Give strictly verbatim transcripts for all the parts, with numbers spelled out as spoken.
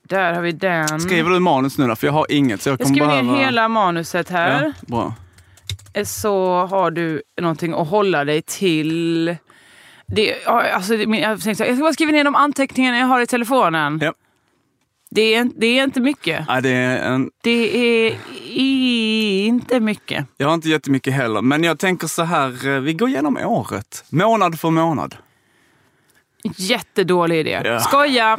Där har vi den. Skriver du manus nu då? För jag har inget. Så jag jag skriver behöva... ner hela manuset här. Ja, bra. Så har du någonting att hålla dig till. Det, alltså, jag tänkte, jag ska bara skriva ner de anteckningarna jag har i telefonen. Ja. Det är, det är inte mycket. Ja, det är en... Det är inte mycket. Jag har inte jättemycket heller. Men jag tänker så här, vi går igenom året. Månad för månad. Jättedålig idé. Ja. Skoja.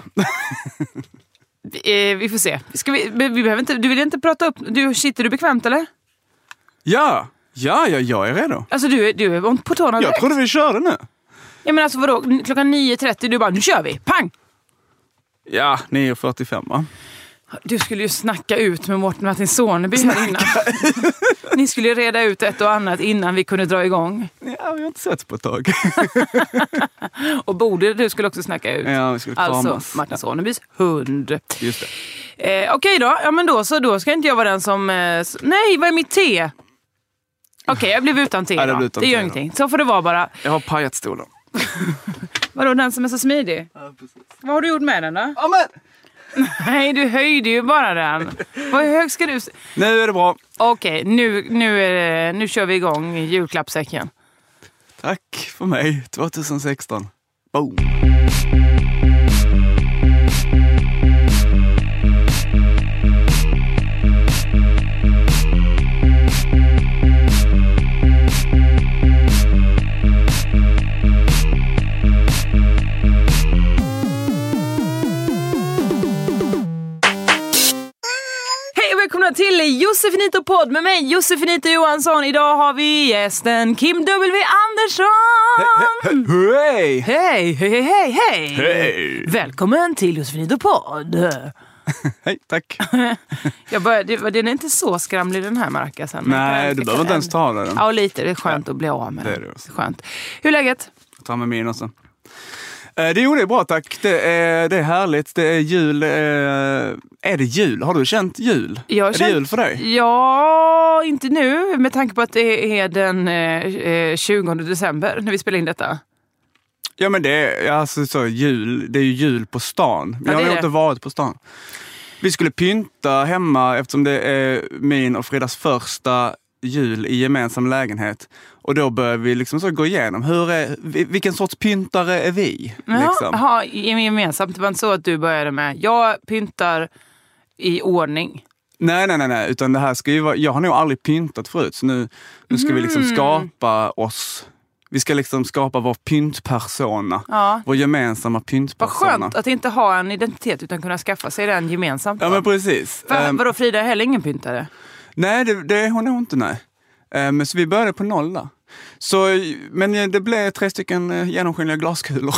vi, vi får se. Ska vi, vi behöver inte, du vill inte prata upp... Du, sitter du bekvämt eller? Ja, ja, ja, jag är redo. Alltså du, du är på tårna direkt. Jag trodde vi körde nu. Ja men alltså vadå, klockan nio trettio du bara, nu kör vi, pang! Ja, nio fyrtiofem va? Du skulle ju snacka ut med Mårten Martin Soneby här innan. Ni skulle ju reda ut ett och annat innan vi kunde dra igång. Ja, vi har inte sett på ett tag. Och Borde, du skulle också snacka ut. Ja, vi skulle kramas. Alltså, Martin Sonebys hund. Just det. Eh, Okej okay då, ja men då så då ska inte jag vara den som... Eh, nej, vad är mitt te? Okej, okay, jag blev utan te ja, då. Det, utan det gör te, ingenting. Så får det vara bara. Jag har pajat stolen. Vadå, den som är så smidig? Ja, precis. Vad har du gjort med den då? Ja, men... Nej, du höjde ju bara den. Vad hög ska du... Nu är det bra. Okej, okay, nu, nu, är det, nu kör vi igång julklappsäcken. Tack för mig, tjugohundrasexton. Boom. Välkomna till Josefinito podd med mig, Josefinito Johansson. Idag har vi gästen Kim W. Andersson. Hej! Hej, hej, hej, hej. Hej! Välkommen till Josefinito podd. Hej, tack. Jag började, den är inte så skramlig den här markasen. Nej, du behöver inte ens ta den. Ja, lite. Det är skönt ja. att bli av med det. Det är det också. Skönt. Hur är läget? Ta med min också. Det jo, det är bra tack. Det är, det är härligt. Det är jul. Är det jul? Har du känt jul? Jag är känt, det jul för dig? Ja, inte nu. Med tanke på att det är den eh, tjugonde december när vi spelar in detta. Ja, men det är, alltså, så, jul, det är ju jul på stan. Men ja, jag har det. inte varit på stan. Vi skulle pynta hemma eftersom det är min och Fridas första jul i gemensam lägenhet. Och då börjar vi liksom så gå igenom. Hur är, vilken sorts pyntare är vi? Ja, liksom? aha, gemensamt. Det var inte så att du började med jag pyntar i ordning. Nej, nej, nej, nej. Utan det här ska ju vara, jag har nog aldrig pyntat förut. Så nu, nu ska mm. vi liksom skapa oss. Vi ska liksom skapa vår pyntpersona. Ja. Vår gemensamma pyntpersona. Vad skönt att inte ha en identitet utan kunna skaffa sig den gemensamt. Ja, men precis. För, um, vadå, Frida är heller ingen pyntare? Nej, det, det är hon nog inte, nej. Um, så vi började på noll där. Så, men det blev tre stycken genomskinliga glaskulor.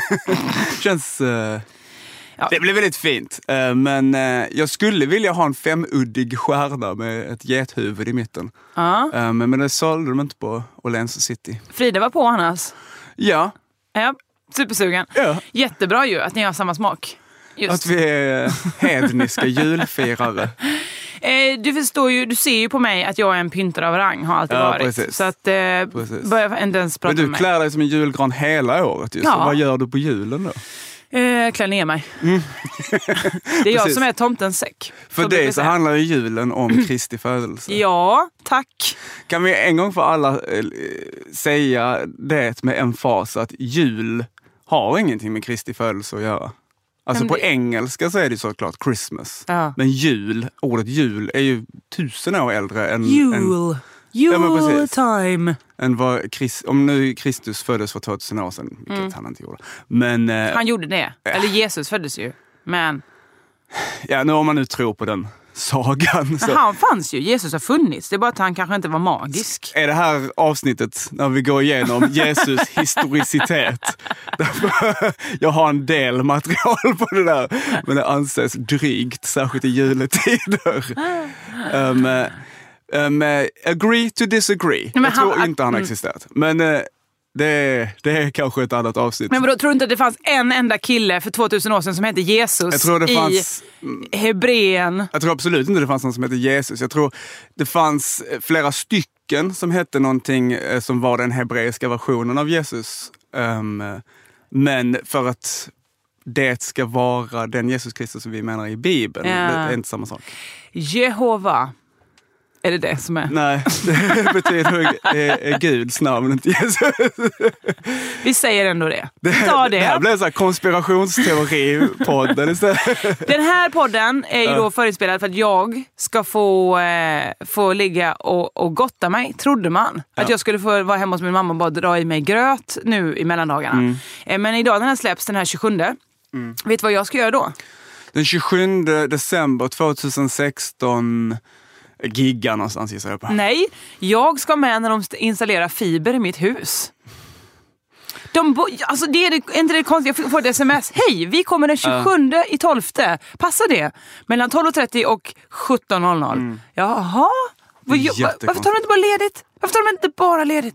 Känns... Uh, ja. Det blev väldigt fint. Uh, men uh, jag skulle vilja ha en femuddig stjärna med ett gethuvud i mitten. Uh. Uh, men, men det sålde de inte på Åhléns City. Frida var på annars. Ja. Ja, supersugen. Ja. Jättebra ju att ni har samma smak. Just. Att vi är hedniska julfirare. Eh, du förstår ju, du ser ju på mig att jag är en pyntare av rang, har alltid ja, varit. Precis. Så att, eh, börjar inte ens prata med mig. Men du klär dig som en julgran hela året just. Ja. Vad gör du på julen då? Eh, klär ner mig. Mm. Det är jag som är tomtens säck. För dig så handlar ju julen om Kristi födelse. Ja, tack. Kan vi en gång för alla eh, säga det med emfas att jul har ingenting med Kristi födelse att göra? Alltså på engelska så är det såklart Christmas. Ja. Men jul, ordet jul är ju tusen år äldre än... Jul. Än, jul ja, time. Än vad Christ, om nu Kristus föddes för tvåtusen år sedan, vilket mm. han inte gjorde. Men, eh, han gjorde det. Äh. Eller Jesus föddes ju. Men... Ja, nu om man nu tror på den sagan. Så. Men han fanns ju. Jesus har funnits. Det är bara att han kanske inte var magisk. Är det här avsnittet när vi går igenom Jesus historicitet? Jag har en del material på det där. Men det anses drygt, särskilt i juletider. Um, um, agree to disagree. Men jag han, tror inte han har existerat. Men... Uh, Det är, det är kanske ett annat avsnitt. Men vadå, tror du inte att det fanns en enda kille för tvåtusen år sedan som hette Jesus jag tror det fanns, i Hebreen? Jag tror absolut inte det fanns någon som hette Jesus. Jag tror det fanns flera stycken som hette någonting som var den hebreiska versionen av Jesus. Um, men för att det ska vara den Jesus Kristus som vi menar i Bibeln. Ja. Det är inte samma sak. Jehova. Är det det som är? Nej, det betyder eh, Guds namn, inte Jesus. Vi säger ändå det. Vi tar det. Det här blir en sån här konspirationsteori-podden istället. Den här podden är ju då förinspelad för att jag ska få, eh, få ligga och, och gotta mig, trodde man. Ja. Att jag skulle få vara hemma hos min mamma och bara dra i mig gröt nu i mellandagarna. Mm. Eh, men idag den här släpps den här tjugosjunde. Mm. Vet du vad jag ska göra då? Den tjugosjunde december tjugohundrasexton giggar någonstans gissar jag på. Nej, jag ska med när de installerar fiber i mitt hus. De bo- alltså det är det, inte det konstigt. Jag får ett sms. Hej, vi kommer den tjugosjunde i tolfte. Passar det? Mellan tolv och trettio och sjutton noll noll. Mm. Jaha. Var, varför tar de inte bara ledigt? Varför tar de inte bara ledigt?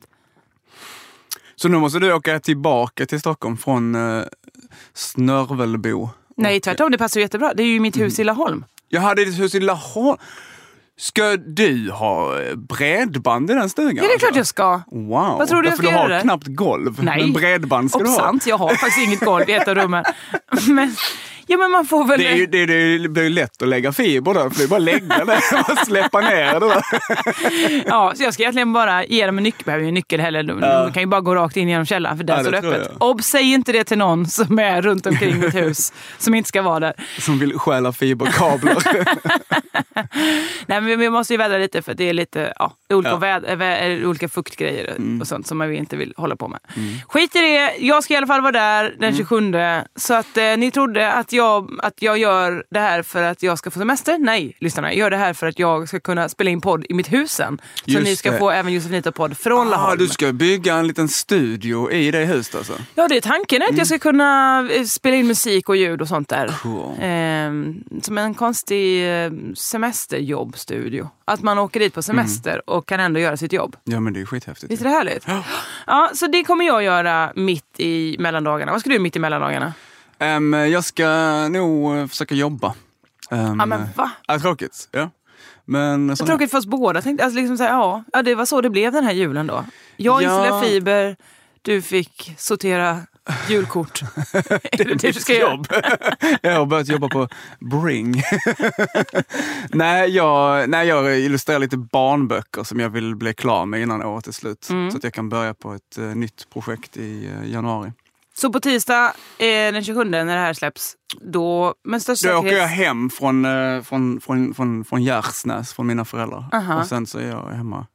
Så nu måste du åka tillbaka till Stockholm från uh, Snörvelbo. Nej, tvärtom. Det passar jättebra. Det är ju mitt hus i Laholm. Jag hade ett hus i Laholm. Ska du ha bredband i den stugan? Ja, det är klart jag ska. Wow. Vad tror du jag ska ska göra? göra Du har det? knappt golv. Nej. Men bredband ska och du ha. sant, jag har faktiskt inget golv i ett av rummen. Men, ja, men man får väl... Det, är ju, det, det blir ju lätt att lägga fiber där. För det är bara att lägga det och släppa ner det där. Ja, så jag ska egentligen bara ge dem en nyckel. Behöver ju en nyckel heller. De, Ja. de kan ju bara gå rakt in genom källaren för där Ja, står det det tror öppet. jag. Och säg inte det till någon som är runt omkring mitt hus som inte ska vara där. Som vill stjäla fiberkablar. Nej, men vi måste ju vädra lite för det är lite ja, olika, Ja. väd, vä, olika fuktgrejer Mm. och sånt som man inte vill hålla på med. Mm. Skit i det, jag ska i alla fall vara där den tjugosjunde. Så att eh, ni trodde att jag, att jag gör det här för att jag ska få semester? Nej, lyssnarna. Jag gör det här för att jag ska kunna spela in podd i mitt hus sen. Så Just ni ska det. få även Josefinito-podd från Laholm. Ah, du ska bygga en liten studio i det huset alltså? Ja, det är tanken att jag ska kunna eh, spela in musik och ljud och sånt där. Cool. Ehm, som en konstig eh, semesterjobbstudio. Att man åker dit på semester mm. och kan ändå göra sitt jobb. Ja, men det är skithäftigt. Visst är det härligt? Ja. Ja, så det kommer jag göra mitt i mellandagarna. Vad ska du mitt i mellandagarna? Um, jag ska nog försöka jobba. Um, Ja, men va? Ja, tråkigt. Ja. Men, Det är tråkigt för oss båda. Tänkte, alltså liksom så här, ja, ja, det var så det blev den här julen då. Jag Ja. installerade fiber, du fick sortera julkort. Det är det du ska jobb. Jag har börjat jobba på Bring. nej, jag, nej, jag illustrerar lite barnböcker som jag vill bli klar med innan året är slut. Mm. Så att jag kan börja på ett uh, nytt projekt i uh, januari. Så på tisdag eh, den tjugosjunde när det här släpps, då med största Då åker säkerhet... jag hem från, uh, från, från, från, från Gärsnäs, från mina föräldrar. Uh-huh. Och sen så är jag hemma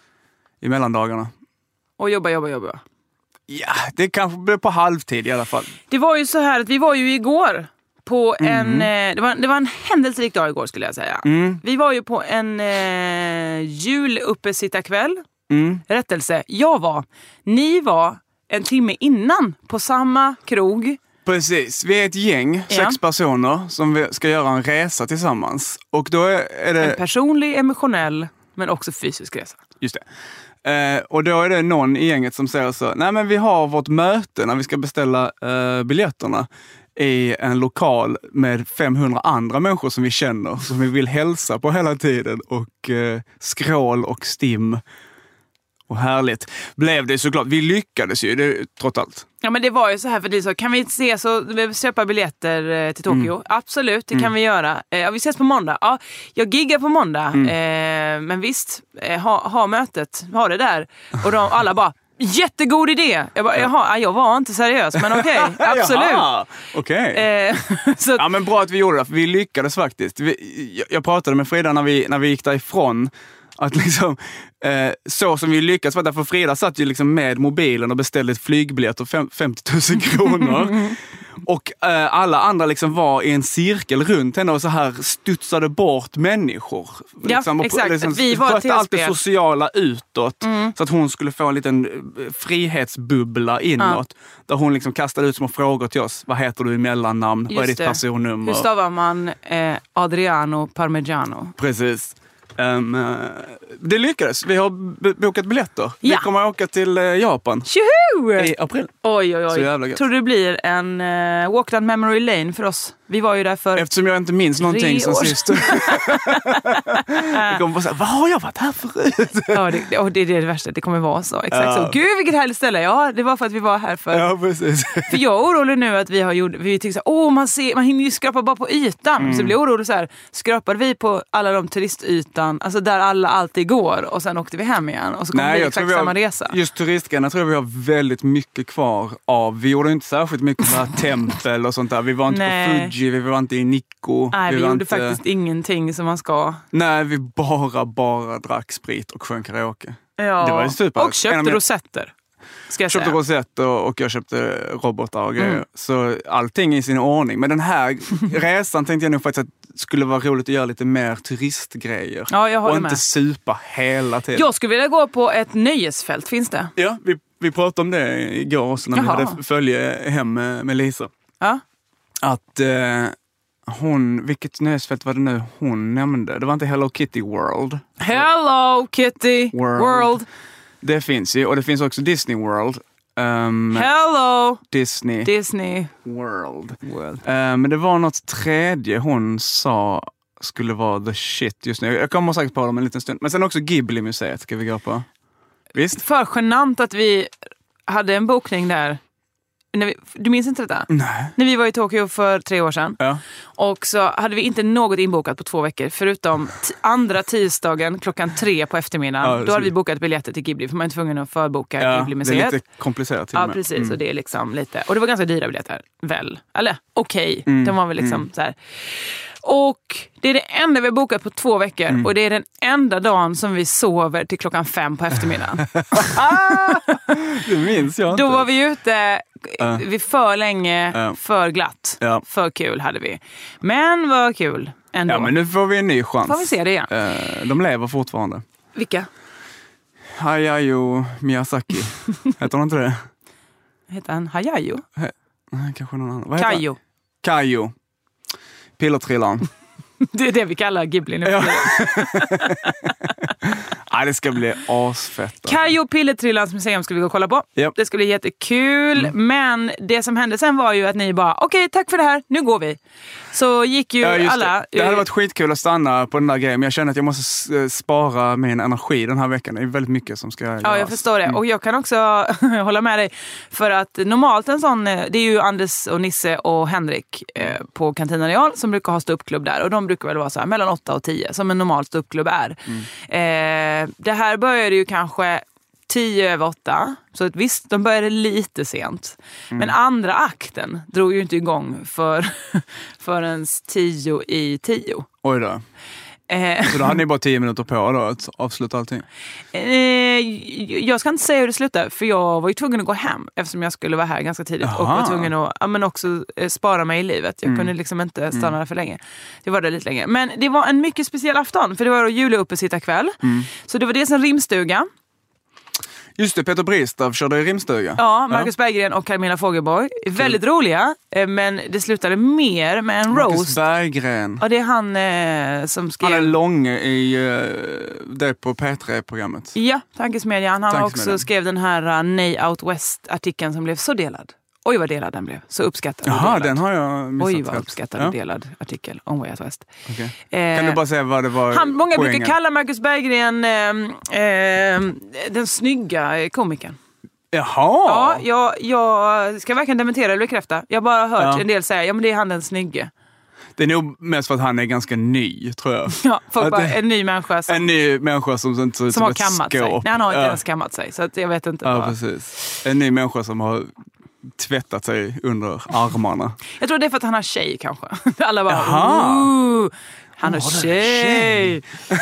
i mellandagarna. Och jobba, jobba, jobba. Ja, det kanske blir på halvtid i alla fall. Det var ju så här att vi var ju igår på Mm. en... Eh, det, var, det var en händelserik dag igår skulle jag säga. Mm. Vi var ju på en eh, juluppesittarkväll. Mm. Rättelse, jag var. Ni var en timme innan på samma krog. Precis, vi är ett gäng, Ja. sex personer som vi ska göra en resa tillsammans. Och då är, är det... En personlig, emotionell men också fysisk resa. Just det. Eh, och då är det någon i gänget som säger så, nej men vi har vårt möte när vi ska beställa eh, biljetterna i en lokal med femhundra andra människor som vi känner, som vi vill hälsa på hela tiden. Och eh, skrål och stim. Och härligt blev det såklart. Vi lyckades ju, det, trots allt. Ja, men det var ju så här för det så kan vi se så köpa biljetter eh, till Tokyo. Mm. Absolut, det kan mm. vi göra. Eh, ja, vi ses på måndag. Ja, jag giggar på måndag. Mm. Eh, men visst, eh, ha, ha mötet, ha det där. Och de alla bara, jättegod idé. Jag bara, jaha, jag var inte seriös, men okej, okay, absolut. Jaha, okej. Okay. Eh, så... Ja, men bra att vi gjorde det, för vi lyckades faktiskt. Vi, jag, jag pratade med Frida när vi, när vi gick därifrån. Att liksom, eh, så som vi lyckades var därför Frida satt ju liksom med mobilen och beställde ett flygbiljett och fem, femtio tusen kronor. Och eh, alla andra liksom var i en cirkel runt henne och så här studsade bort människor. Ja, liksom, och, exakt. liksom, vi var skötte allt det sociala utåt. Mm. Så att hon skulle få en liten frihetsbubbla inåt. Ja. Där hon liksom kastade ut små frågor till oss. Vad heter du i mellannamn? Just Vad är ditt det. personnummer? Hur stavar man eh, Adriano Parmigiano? Precis. Um, det lyckades. Vi har b- bokat biljetter. Ja. Vi kommer att åka till uh, Japan. Tjoho! I april. Oj, oj, oj. Så jävla gött. Tror du det blir en uh, walk down memory lane för oss? Vi var ju där för Eftersom jag inte minns någonting som år. sist. Jag kommer bara säga, vad har jag varit här förut? Ja, det, och det är det värsta. Det kommer vara så. Exakt Ja. så. Gud, vilket härligt ställe. Ja, det var för att vi var här för... Ja, precis. För jag är orolig nu att vi har gjort... Vi tycker så här, åh, man, ser, man hinner ju skrapa bara på ytan. Mm. Så jag blir orolig så här, skrapade vi på alla de turistytan, alltså där alla alltid går, och sen åkte vi hem igen. Och så kommer Nej, det jag exakt tror vi har, samma resa. just turistgrejerna tror jag vi har väldigt mycket kvar av. Vi gjorde inte särskilt mycket så här tempel och sånt där. Vi var inte Nej. på Fuji, vi var inte i Nikko. Nej, vi, var gjorde inte... faktiskt ingenting som man ska. Nej, vi bara, bara drack sprit och sjöng karaoke. Ja. Det var ju super. Och köpte En av- rosetter. Ska jag köpte säga. rosetter och jag köpte robotar och grejer. Mm. Så allting i sin ordning. Men den här resan tänkte jag nog faktiskt att det skulle vara roligt att göra lite mer turistgrejer. Ja, jag håller och med. inte supa hela tiden. Jag skulle vilja gå på ett nöjesfält, finns det? Ja, vi, vi pratade om det igår också när Jaha. vi hade följe hem med, med Lisa. Ja. Att eh, hon, vilket nöjesfält var det nu hon nämnde? Det var inte Hello Kitty World. Hello Kitty World. World. Det finns ju, och det finns också Disney World. Um, Hello Disney Disney World. World. Uh, men det var något tredje hon sa skulle vara the shit just nu. Jag kommer säkert på dem en liten stund. Men sen också Ghibli-museet ska vi gå på. Visst? För genant att vi hade en bokning där. När vi, du minns inte detta? Nej. När vi var i Tokyo för tre år sedan. Ja. Och så hade vi inte något inbokat på två veckor. Förutom t- andra tisdagen klockan tre på eftermiddagen. Ja, Då så- hade vi bokat biljetter till Ghibli. För man är tvungen att förboka Ja, det Ghibli-museet. är lite komplicerat till Ja, och med. precis. Mm. Och det är liksom lite... Och det var ganska dyra biljetter. Väl? Eller okej. Okay. Mm. De var väl liksom Mm. så här. Och det är det enda vi har bokat på två veckor. Mm. Och det är den enda dagen som vi sover till klockan fem på eftermiddagen. Det minns jag inte. Då var vi ute Ja. vi för länge, Ja. för glatt. Ja. För kul hade vi. Men vad kul ändå. Ja, men nu får vi en ny chans. Får vi se det igen. Eh, de lever fortfarande. Vilka? Hayao Miyazaki. Heter hon inte det? Heter han Hayao? Nej, kanske någon annan. Vad heter han? Kayo. Kayo. Pillertrillaren. Det är det vi kallar Ghibli nu. Ja. Ja, det ska bli asfett. Alltså. Kayo Pillertrillans museum ska vi gå och kolla på. Yep. Det skulle bli jättekul. Mm. Men det som hände sen var ju att ni bara, okej, okay, tack för det här, nu går vi. Så gick ju Ja, just alla... Det. det hade varit skitkul att stanna på den där grejen, men jag känner att jag måste spara min energi den här veckan. Det är väldigt mycket som ska göras. Ja, jag förstår det. Och jag kan också hålla med dig. För att normalt en sån, det är ju Anders och Nisse och Henrik eh, på Cantina Real som brukar ha ståuppklubb där. Och de brukar väl vara så här mellan åtta och tio som en normal ståuppklubb är. Mm. Eh, det här började ju kanske tio över åtta. Så att visst, de började lite sent. Mm. Men andra akten drog ju inte igång för förrän tio i tio. Oj då. Eh, Så då hade ni bara tio minuter på då att avsluta allting? Eh, jag ska inte säga hur det slutade, för jag var ju tvungen att gå hem eftersom jag skulle vara här ganska tidigt. Aha. Och var tvungen att ja, men också eh, spara mig i livet. Jag Mm. kunde liksom inte stanna mm. där för länge. Det var det lite länge. Men det var en mycket speciell afton, för det var juleuppesittarkväll. Mm. Så det var dels en rimstuga. Just det, Peter Bristav körde i rimstuga. Ja, Marcus ja. Berggren och Camilla Fogelborg. Väldigt roliga, men det slutade mer med en Marcus roast. Berggren. Ja, det är han eh, som skrev... Han är lång i uh, det på P tre-programmet. Ja, Tankesmedjan. Han har Tankesmedjan. också skrev den här uh, Nej Out West-artikeln som blev så delad. Oj, vad delad den blev. Så uppskattad. Jaha, den har jag missat. Oj, vad uppskattad och ja. delad artikel om Way Out West. Okay. Eh, kan du bara säga vad det var? Han, många poängen? brukar kalla Marcus Berggren eh, eh, den snygga komikern. Jaha! Ja, jag, jag ska verkligen dementera eller bekräfta. Jag har bara hört ja. en del säga, ja men det är han den snygge. Det är nog mest för att han är ganska ny, tror jag. Ja, folk bara, det, en ny människa som, en ny människa som inte ser ut som som har ett kammat skåp. sig. Nej, han har inte ja. ens kammat sig, så att jag vet inte. Ja, vad. precis. En ny människa som har tvättat sig under armarna. Jag tror det är för att han har tjej kanske. Alla bara, Jaha. Ooh, han har oh, tjej.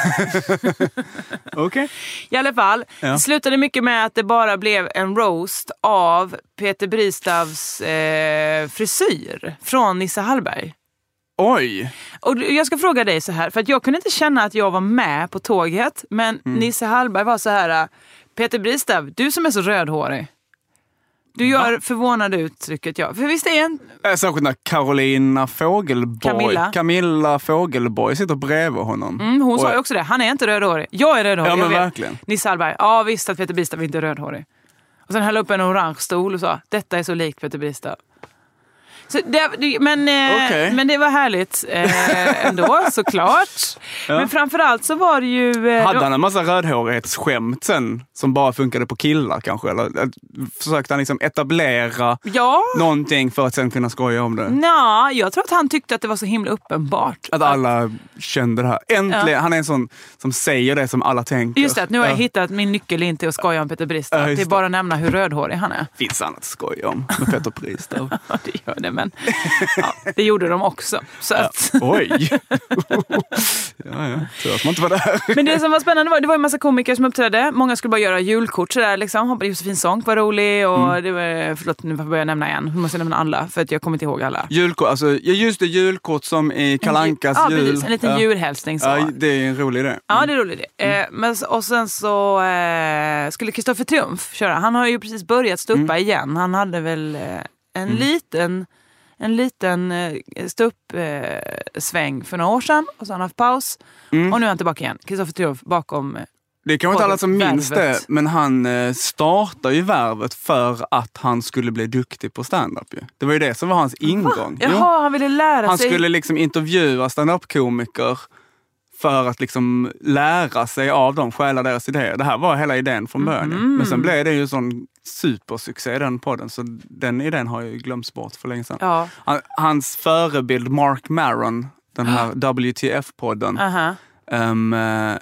Okej. Okay. I alla fall, ja. det slutade mycket med att det bara blev en roast av Peter Bristavs eh, frisyr från Nisse Hallberg. Oj! Och jag ska fråga dig så här, för att jag kunde inte känna att jag var med på tåget, men mm. Nisse Hallberg var så här, Peter Bristav, du som är så rödhårig. Du gör Va? förvånade uttrycket, ja. För visst är en... Särskilt när Carolina Fogelborg, Camilla. Camilla Fogelborg sitter bredvid honom. Mm, hon och... sa ju också det, han är inte rödhårig. Jag är rödhårig, ja, men jag vet. Verkligen. Nisse Hallberg, ja visst att Peter Bristav inte är rödhårig. Och sen höll upp en orange stol och sa, detta är så likt Peter Bristav. Så det, det, men, eh, okay. men det var härligt eh, ändå, såklart. Ja. Men framförallt så var det ju... Eh, Hade han en massa rödhårighetsskämt sen som bara funkade på killar kanske? Eller försökte han liksom etablera ja. någonting för att sen kunna skoja om det? Nå, jag tror att han tyckte att det var så himla uppenbart. Att alla att... kände det här. Äntligen, ja. Han är en sån som säger det som alla tänker. Just det, nu har jag ja. hittat min nyckel in till att skoja om Peter Bristav. Ja, det är bara att nämna hur rödhårig han är. Finns annat att skoja om med Peter Bristav. Ja, det gör det, men ja, det gjorde de också. Så att... ja. Oj! ja, ja. Tur att man inte var där. Men det som var spännande var, det var en massa komiker som uppträdde. Många skulle bara göra julkort sådär liksom. Hoppas Josefin Sonck var rolig och mm. det var, förlåt nu får jag börja nämna igen. Nu måste jag nämna alla för att jag kommer inte ihåg alla. Julkort, alltså just det julkort som i Kalle Ankas ja, jul. Precis, en liten ja. julhälsning. Så. Ja, det är en rolig idé. Mm. Ja, det är rolig idé. Mm. Eh, men, och sen så eh, skulle Kristoffer Triumf köra. Han har ju precis börjat stå uppa mm. igen. Han hade väl eh, en mm. liten en liten eh, ståuppsväng eh, för några år sedan och så har han haft paus. Mm. Och nu är han tillbaka igen. Kristoffer Triumf bakom eh, det kan inte alla som minns det, men han eh, startade ju Värvet för att han skulle bli duktig på stand-up. Ju. Det var ju det som var hans ingång. Jaha, jo. Han ville lära han sig. Han skulle liksom intervjua stand-up-komiker för att liksom lära sig av dem, stjäla deras idéer. Det här var hela idén från början. Mm. Men sen blev det ju sån supersuccé den podden, så den idén har ju glömts bort för länge sedan. Ja. Han, hans förebild Mark Maron, den här W T F-podden, uh-huh. um,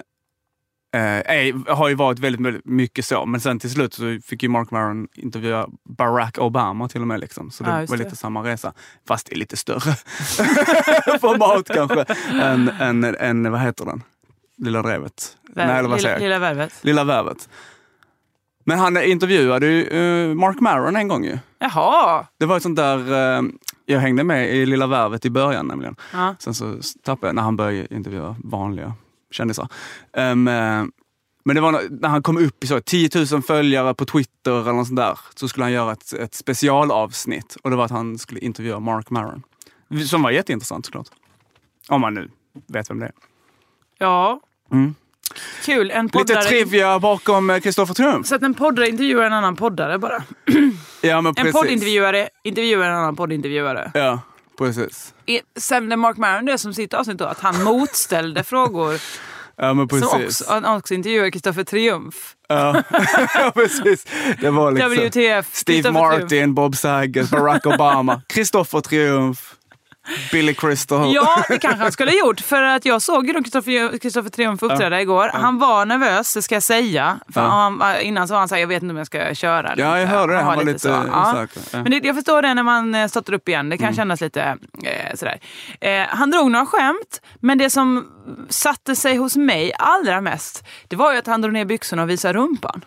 uh, har ju varit väldigt, väldigt mycket så. Men sen till slut så fick ju Mark Maron intervjua Barack Obama till och med. Liksom. Så det ja, var lite det. Samma resa. Fast det är lite större format kanske än, än, än, vad heter den? Lilla Drevet. Vär, Nej, eller vad lilla, lilla Värvet. Lilla Värvet. Men han intervjuade ju uh, Mark Maron en gång ju. Jaha. Det var ett sånt där... Uh, jag hängde med i Lilla Värvet i början nämligen. Ja. Sen så tappade jag när han började intervjua vanliga kändisar. Um, uh, men det var när han kom upp i så tio tusen följare på Twitter eller något sånt där, så skulle han göra ett, ett specialavsnitt. Och det var att han skulle intervjua Mark Maron. Som var jätteintressant såklart. Om man nu vet vem det är. Ja. Mm. Kul. En poddare... Lite trivia bakom Kristoffer Triumf. Så att en poddare intervjuar en annan poddare bara. Ja, men precis. En poddintervjuare intervjuar en annan poddintervjuare. Ja, precis. Sen när Mark Maron, det som sitter avsnitt då, att han motställde frågor. Ja, men precis. Som också, han också intervjuar Kristoffer Triumf. Ja, precis. Det var liksom W T F, Steve Martin, Triumf. Bob Saget, Barack Obama, Kristoffer Triumf, Billy Crystal. Ja, det kanske han skulle ha gjort. För att jag såg ju Kristoffer Triumf uppträda ja. igår. Han var nervös, det ska jag säga. För ja. han, innan så var han så här, jag vet inte om jag ska köra. Ja, jag hörde det. Han, han var lite, lite ja. ja. Men det, jag förstår det när man startar upp igen. Det kan mm. kännas lite eh, sådär. Eh, han drog några skämt. Men det som satte sig hos mig allra mest, det var ju att han drog ner byxorna och visade rumpan.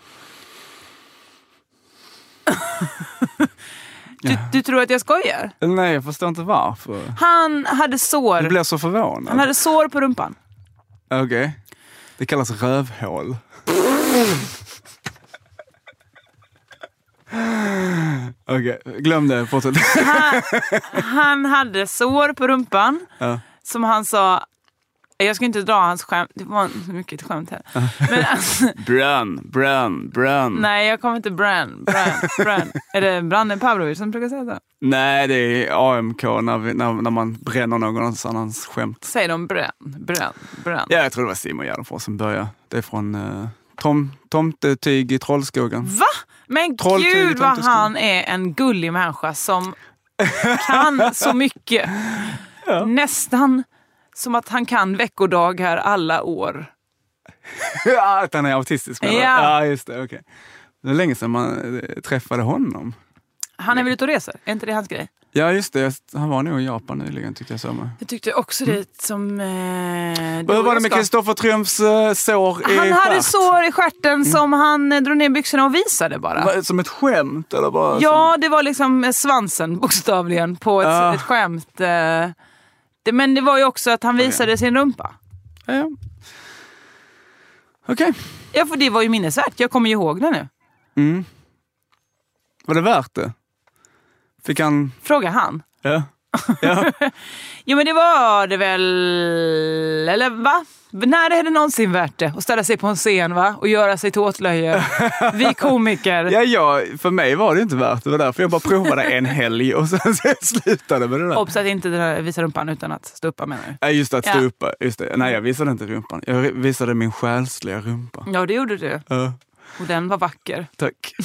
Du, du tror att jag skojar? Nej, jag förstår inte varför. Han hade sår. Du blev så förvånad. Han hade sår på rumpan. Okej. Okay. Det kallas rövhål. Okej, okay. Glöm det. Fortsätt. Han, han hade sår på rumpan. Ja. Som han sa... Jag ska inte dra hans skämt. Det var så mycket skämt här. Men alltså, brand, brand, brand. Nej, jag kommer inte brand, brand, brand. Är det Branden Pavlovic som brukar säga det? Nej, det är A M K när, vi, när, när man bränner någon annans skämt. Säger de brand, brand, brand? Ja, jag tror det var Simon Gärdenfors som började. Det är från uh, Tom, Tomtetyg i Trollskogen. Va? Men gud vad han är en gullig människa som kan så mycket. Ja. Nästan... Som att han kan veckodagar alla år. Ja, att han är autistisk. Ja. Ja, just det. Okej. Okay. Det är länge sedan man träffade honom. Han är väl ute och reser? Är inte det hans grej? Ja, just det. Han var nog i Japan nyligen, tyckte jag så med. Jag tyckte också mm. det som... Eh, Vad var det med Kristoffer Triumfs uh, sår i Han stjärt? hade sår i stjärten mm. som han eh, drog ner byxorna och visade bara. Som ett skämt? Eller bara ja, som... det var liksom svansen bokstavligen på ett, uh. ett skämt. Eh, Det, men det var ju också att han visade okay. sin rumpa. Ja, ja. Okej. Okay. Ja, för det var ju minnesvärt. Jag kommer ju ihåg det nu. Mm. Var det värt det? Fick han... Fråga han. Ja. Ja. Jo, men det var det väl... Eller va? När är det någonsin värt det? Att ställa sig på en scen, va? Och göra sig till åtlöje. Vi komiker. Ja, ja, för mig var det inte värt det. Det var därför jag bara provade en helg och sen så slutade med det där. Hoppas att inte visa rumpan utan att stå uppa, menar du? Ja, just att stå Ja. uppa. Just det. Nej, jag visade inte rumpan. Jag visade min själsliga rumpa. Ja, det gjorde du. Ja, Och den var vacker. tack.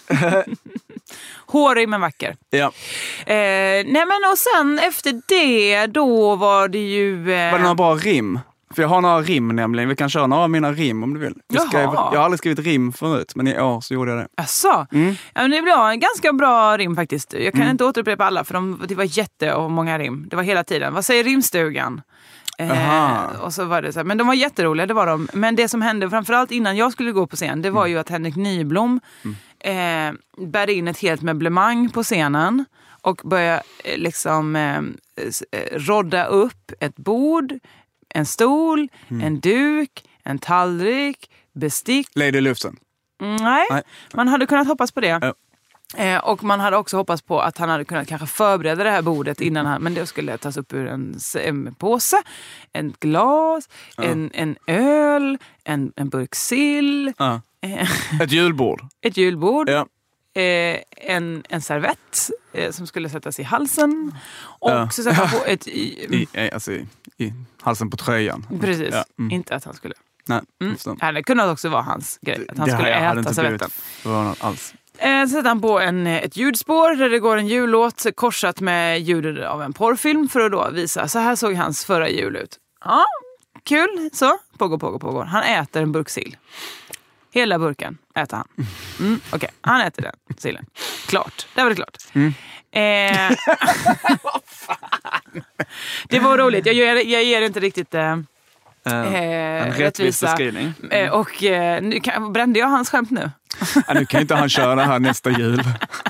Hårig men vacker. Ja. Eh, nej men och sen efter det då var det ju... Eh... Var det några bra rim? För jag har några rim nämligen. Vi kan köra några av mina rim om du vill. Jag, skrev, jag har aldrig skrivit rim förut, men i år så gjorde jag det. Asså? Mm. Ja, men det blev en ganska bra rim faktiskt. Jag kan mm. inte återupprepa alla för de, det var jätte och många rim. Det var hela tiden. Vad säger rimstugan? Eh, och så var det så här. Men de var jätteroliga, det var de. Men det som hände framförallt innan jag skulle gå på scen, det var mm. ju att Henrik Nyblom mm. eh, bär in ett helt möblemang på scenen och började eh, liksom eh, rodda upp ett bord, en stol, mm. en duk, en tallrik, bestick. Lady Lufsen? Mm, nej. nej, man hade kunnat hoppas på det. Ja. Eh, och man hade också hoppats på att han hade kunnat kanske förbereda det här bordet innan han, men det skulle tas upp ur en, en påse, en glas, ja. en, en öl, en, en burk sill. Ja. Eh, ett julbord. Ett julbord. Ja. Eh, en, en servett eh, som skulle sättas i halsen. Och ja. så sätta på ett... I, I, alltså i, i halsen på tröjan. Precis, ja. mm. inte att han skulle... Nej, mm. Det hade kunnat också vara hans grej, att han det skulle äta inte servetten. Alls. Eh, så sätter han på en, ett ljudspår där det går en jullåt korsat med ljudet av en porrfilm för att då visa, så här såg hans förra jul ut. Ja, kul. Så, pågår, pågår, pågår. Han äter en burk sill. Hela burken äter han. Mm, Okej, okay. Han äter den sillen. Klart, det var det klart. Mm. Eh, det var roligt. Jag ger, jag ger inte riktigt... Eh, Uh, en rättvis beskrivning. Mm. Och eh, nu kan, brände jag hans skämt nu? Ja, nu kan inte han köra det här nästa jul.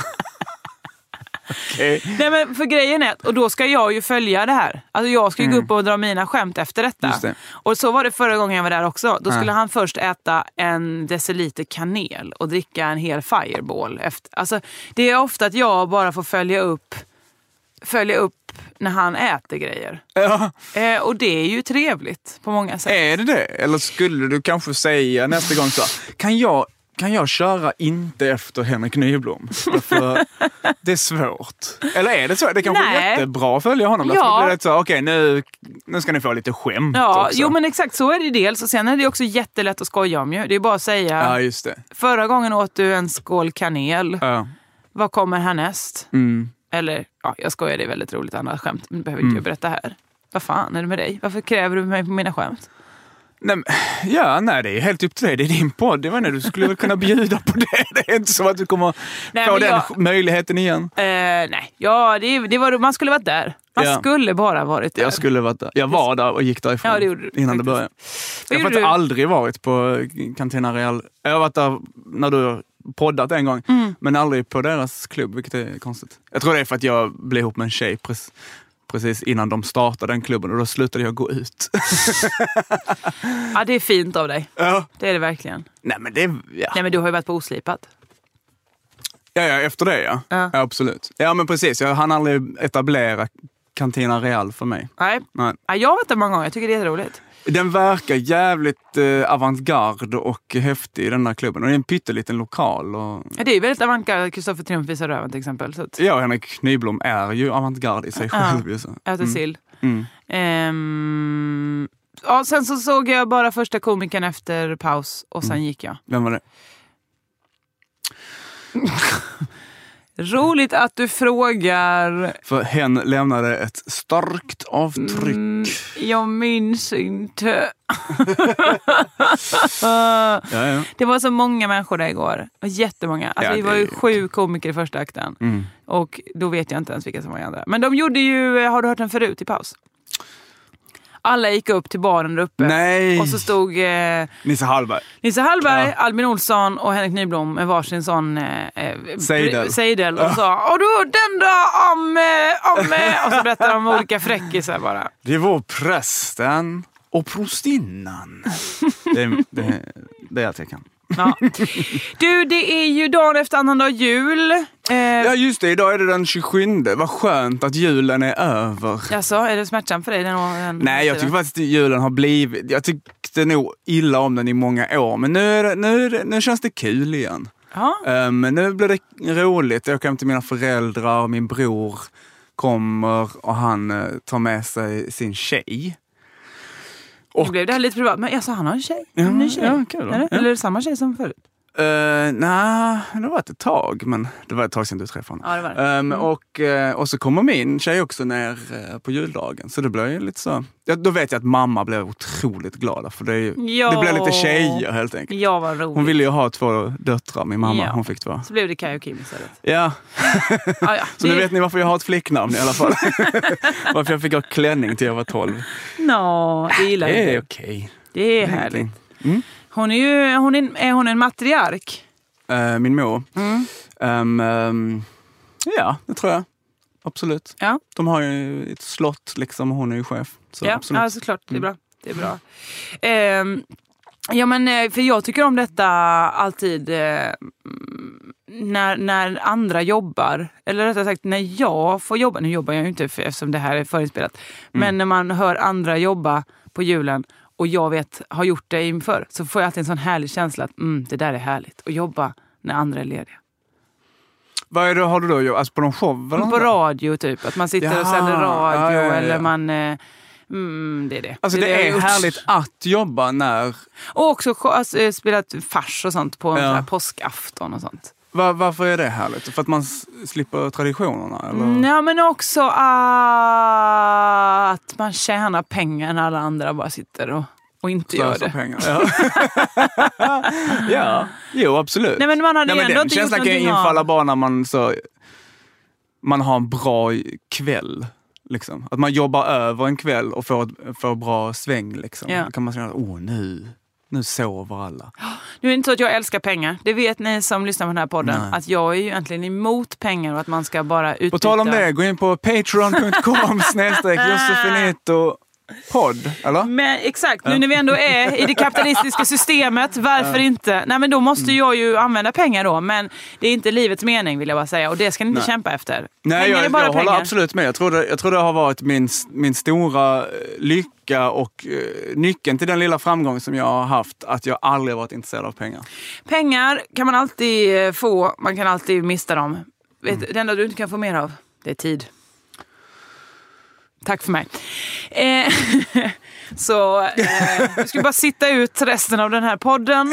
Okay. Nej, men för grejen är, och då ska jag ju följa det här. Alltså jag ska ju mm. gå upp och dra mina skämt efter detta. Det. Och så var det förra gången jag var där också. Då skulle ja. han först äta en deciliter kanel och dricka en hel fireball efter. Alltså det är ofta att jag bara får följa upp följa upp när han äter grejer. Ja. Eh, och det är ju trevligt på många sätt. Är det det? Eller skulle du kanske säga nästa gång så, kan jag, kan jag köra inte efter Henrik Nyblom? För det är svårt. Eller är det så? Det kanske är jättebra att följa honom. Ja. Det blir så, okej, nu, nu ska ni få lite skämt ja, också. Jo, men exakt så är det dels. Och sen är det också jättelätt att skoja om ju. Det är bara att säga, ja, just det. Förra gången åt du en skål kanel. Ja. Vad kommer härnäst? Mm. Eller, ja, jag skojar, det är väldigt roligt annat skämt. Men behöver inte mm. jag berätta här. Vad fan är det med dig? Varför kräver du mig på mina skämt? Nej, ja, nej, det är helt upp till dig. Det är din podd. Jag menar, du skulle väl kunna bjuda på det. Det är inte så att du kommer nej, få den jag, möjligheten igen. Eh, nej, ja, det, det var, man skulle varit där. Man ja. skulle bara varit där. Jag skulle varit där. Jag var där och gick därifrån ja, det gjorde du, innan faktiskt. Det började. Jag har faktiskt aldrig varit på Cantina Real. Jag har varit där när du poddat en gång, mm. men aldrig på deras klubb, vilket är konstigt. Jag tror det är för att jag blev ihop med en tjej precis, precis innan de startade den klubben och då slutade jag gå ut. Ja, det är fint av dig. Ja. Det är det verkligen. Nej, men det... Ja. Nej, men du har ju varit på Oslipat. Ja, ja, efter det, ja. Ja. Ja, absolut. Ja, men precis. Jag hann aldrig etablera Cantina Real för mig. Nej. Nej. Ja, jag har varit där många gånger. Jag tycker det är roligt. Den verkar jävligt eh, avantgarde och häftig i den här klubben. Och det är en pytteliten lokal. Och... Ja, det är väldigt avantgarde. Kristoffer Triumf visar röven till exempel. Så att... Ja, Henrik Nyblom är ju avantgarde i sig själv. Ja, äter mm. sill. Mm. Um, ja, sen så såg jag bara första komikern efter paus. Och sen mm. gick jag. Vem var det? Roligt att du frågar. För hen lämnade ett starkt avtryck. Mm, jag minns inte. ja, ja. Det var så många människor där igår. Jättemånga. Alltså, ja, det var ju sju komiker i första akten. Mm. Och då vet jag inte ens vilka som var i andra. Men de gjorde ju, har du hört den förut i paus? Alla gick upp till baren där uppe. Nej. Och så stod eh, Nisse Hallberg. Nisse Hallberg, ja. Albin Olsson och Henrik Nyblom med varsin sån eh, Seidel. Seidel och ja. sa, och då den där om, eh, om eh. och så berättade de om olika fräckisar bara. Det var prästen och prostinnan. det, det, det är allt jag kan. Ja. Du, det är ju dagen efter annandag jul. Eh, Ja just det, idag är det den tjugosjunde. Vad skönt att julen är över. Alltså, är det smärtsamt för dig? Den, den, Nej, jag tycker faktiskt att julen har blivit... Jag tyckte nog illa om den i många år. Men nu, är det, nu, är det, nu känns det kul igen. Ja. Um, nu blir det roligt. Jag åker hem till mina föräldrar och min bror kommer och han uh, tar med sig sin tjej. Och... Nu blev det här lite privat. Men alltså, han har en tjej. Ja, en ny tjej. Ja, kul då. Eller? Ja. Eller är det samma tjej som förut? Uh, Nej, det har varit ett tag, men det var ett tag sedan du träffade honom. Ja, det var det. Um, Mm. och, uh, och så kommer min tjej också ner uh, på juldagen. Så det blir ju lite så... Ja, då vet jag att mamma blev otroligt glad. För det, är ju, Ja. det blev lite tjejer helt enkelt. Ja, vad roligt. Hon ville ju ha två döttrar, min mamma. Ja. Hon fick två. Så blev det Kaj och Kim istället. Ja. Ja, ja. Så det... nu vet ni varför jag har ett flicknamn i alla fall. Varför jag fick ha klänning till jag var tolv. Nå, det gillar Det är jag. okej. Okay. Det är härligt. Mm. Hon är ju, hon är, är hon en matriark? Uh, min mor. Mm. Um, um, ja, det tror jag. Absolut. Ja. De har ju ett slott liksom och hon är ju chef. Så Ja, absolut. ja, såklart. Det är bra. Det är bra. Ehm, ja, men för jag tycker om detta alltid eh, när, när andra jobbar. Eller rättare sagt, när jag får jobba. Nu jobbar jag ju inte för, eftersom det här är förinspelat. Mm. Men när man hör andra jobba på julen och jag vet, har gjort det inför, så får jag alltid en sån härlig känsla att mm, det där är härligt. Att jobba när andra är lediga. Vad är det, har du då gjort? Alltså på någon show? Eller på radio typ. Att man sitter ja, och sänder radio ja, ja, ja. eller man... Eh, mm, det är det. Alltså det, det, det är gjort. härligt att jobba när... Och också alltså, spelat fars och sånt på en Ja. så här påskafton och sånt. Var, varför är det härligt? För att man s- slipper traditionerna? Eller? Mm, ja, men också uh, att man tjänar pengar när alla andra bara sitter och, och inte Slösa gör det. pengar. Ja. Ja, jo absolut. Nej, men man hade Nej, men ändå den inte gjort känslan kan ju någonting infalla av... bara när man, så, man har en bra kväll. Liksom. Att man jobbar över en kväll och får, får bra sväng. Liksom. Ja. Då kan man säga, åh nu, nu sover alla. Nu är det inte så att jag älskar pengar. Det vet ni som lyssnar på den här podden. Nej. Att jag är ju egentligen emot pengar och att man ska bara utbyta... På tal om det, gå in på patreon punkt com snedstreck Josefinito podd, eller? Men exakt, nu när vi ändå är i det kapitalistiska systemet, varför inte? Nej, men då måste jag ju använda pengar då, men det är inte livets mening, vill jag bara säga, och det ska ni inte Nej. kämpa efter. Nej, pengar jag, är bara jag pengar. håller absolut med. Jag tror det, jag tror det har varit min, min stora lycka och uh, nyckeln till den lilla framgång som jag har haft, att jag aldrig varit intresserad av pengar. Pengar kan man alltid få, man kan alltid mista dem. Vet, det enda du inte kan få mer av, det är tid. Tack för mig. Eh, så eh, vi ska bara sitta ut resten av den här podden.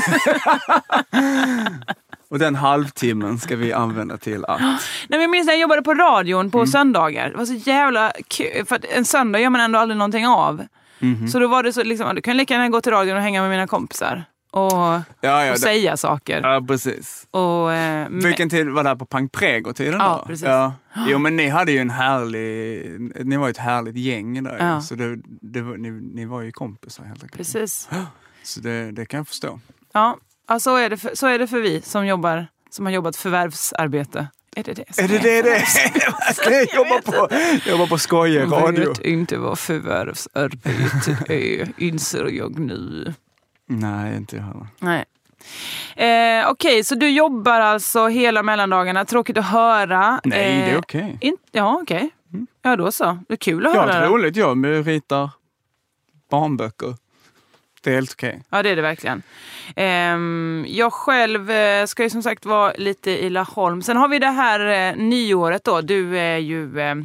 Och den halvtimmen ska vi använda till att... Nej, men jag minns när jag jobbade på radion på Mm. söndagar. Det var så jävla kul. För att en söndag gör man ändå aldrig någonting av. Mm-hmm. Så då var det så liksom, du kan lika gärna gå till radion och hänga med mina kompisar. Och, Ja, ja, och det, säga saker. ja precis. Och, eh, Vilken tid var det här på Pang Prego-tiden Ja, då? precis. Ja. Jo, men ni hade ju en härlig... Ni var ju ett härligt gäng där. Ja. Så det, det var, ni, ni var ju kompisar helt enkelt. precis. Så det, det kan jag förstå. Ja, ja så, är det för, så är det för vi som jobbar, som har jobbat förvärvsarbete. Är det det? Är det det det är? Ska jag jobba på, jobba på skojer Jag radio? vet inte vad förvärvsarbete är, inser jag nu. Nej, inte jag heller. Nej. Eh, okej, okay, så du jobbar alltså hela mellandagarna. Tråkigt att höra. Nej, det är Eh, okej. in, ja, okej. Okay. Mm. Ja, då så. Det är kul att Ja, höra. det är roligt. Jag ritar barnböcker. Det är helt okej. Ja, det är det verkligen. Ehm, jag själv eh, ska ju som sagt vara lite i Laholm. Sen har vi det här eh, nyåret då. Du är ju... Eh,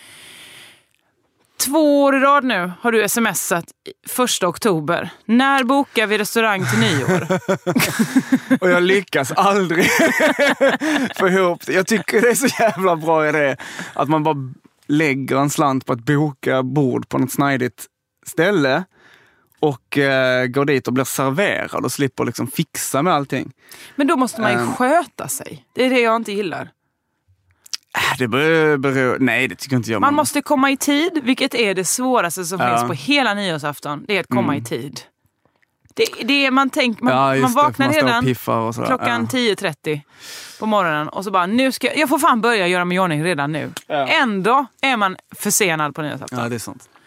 två år i rad nu har du smsat första oktober. När bokar vi restaurang till nyår? Och jag lyckas aldrig få ihop det. Jag tycker det är så jävla bra idé att man bara lägger en slant på att boka bord på något snajdigt ställe och eh, går dit och blir serverad och slipper liksom fixa med allting. Men då måste man ju Um, sköta sig. Det är det jag inte gillar. Äh, det beror, beror, nej, det tycker inte jag. Man måste komma i tid, vilket är det svåraste som Ja. finns på hela nyårsafton. Det är att komma Mm. i tid. Det, det är man tänker, man, Ja, just man det, för vaknar man står och redan piffar och sådär. klockan Ja. tio trettio på morgonen och så bara, nu ska jag, jag får fan börja göra mig i ordning redan nu. Ja. Ändå är man försenad på nyårsafton. Ja, det är sant.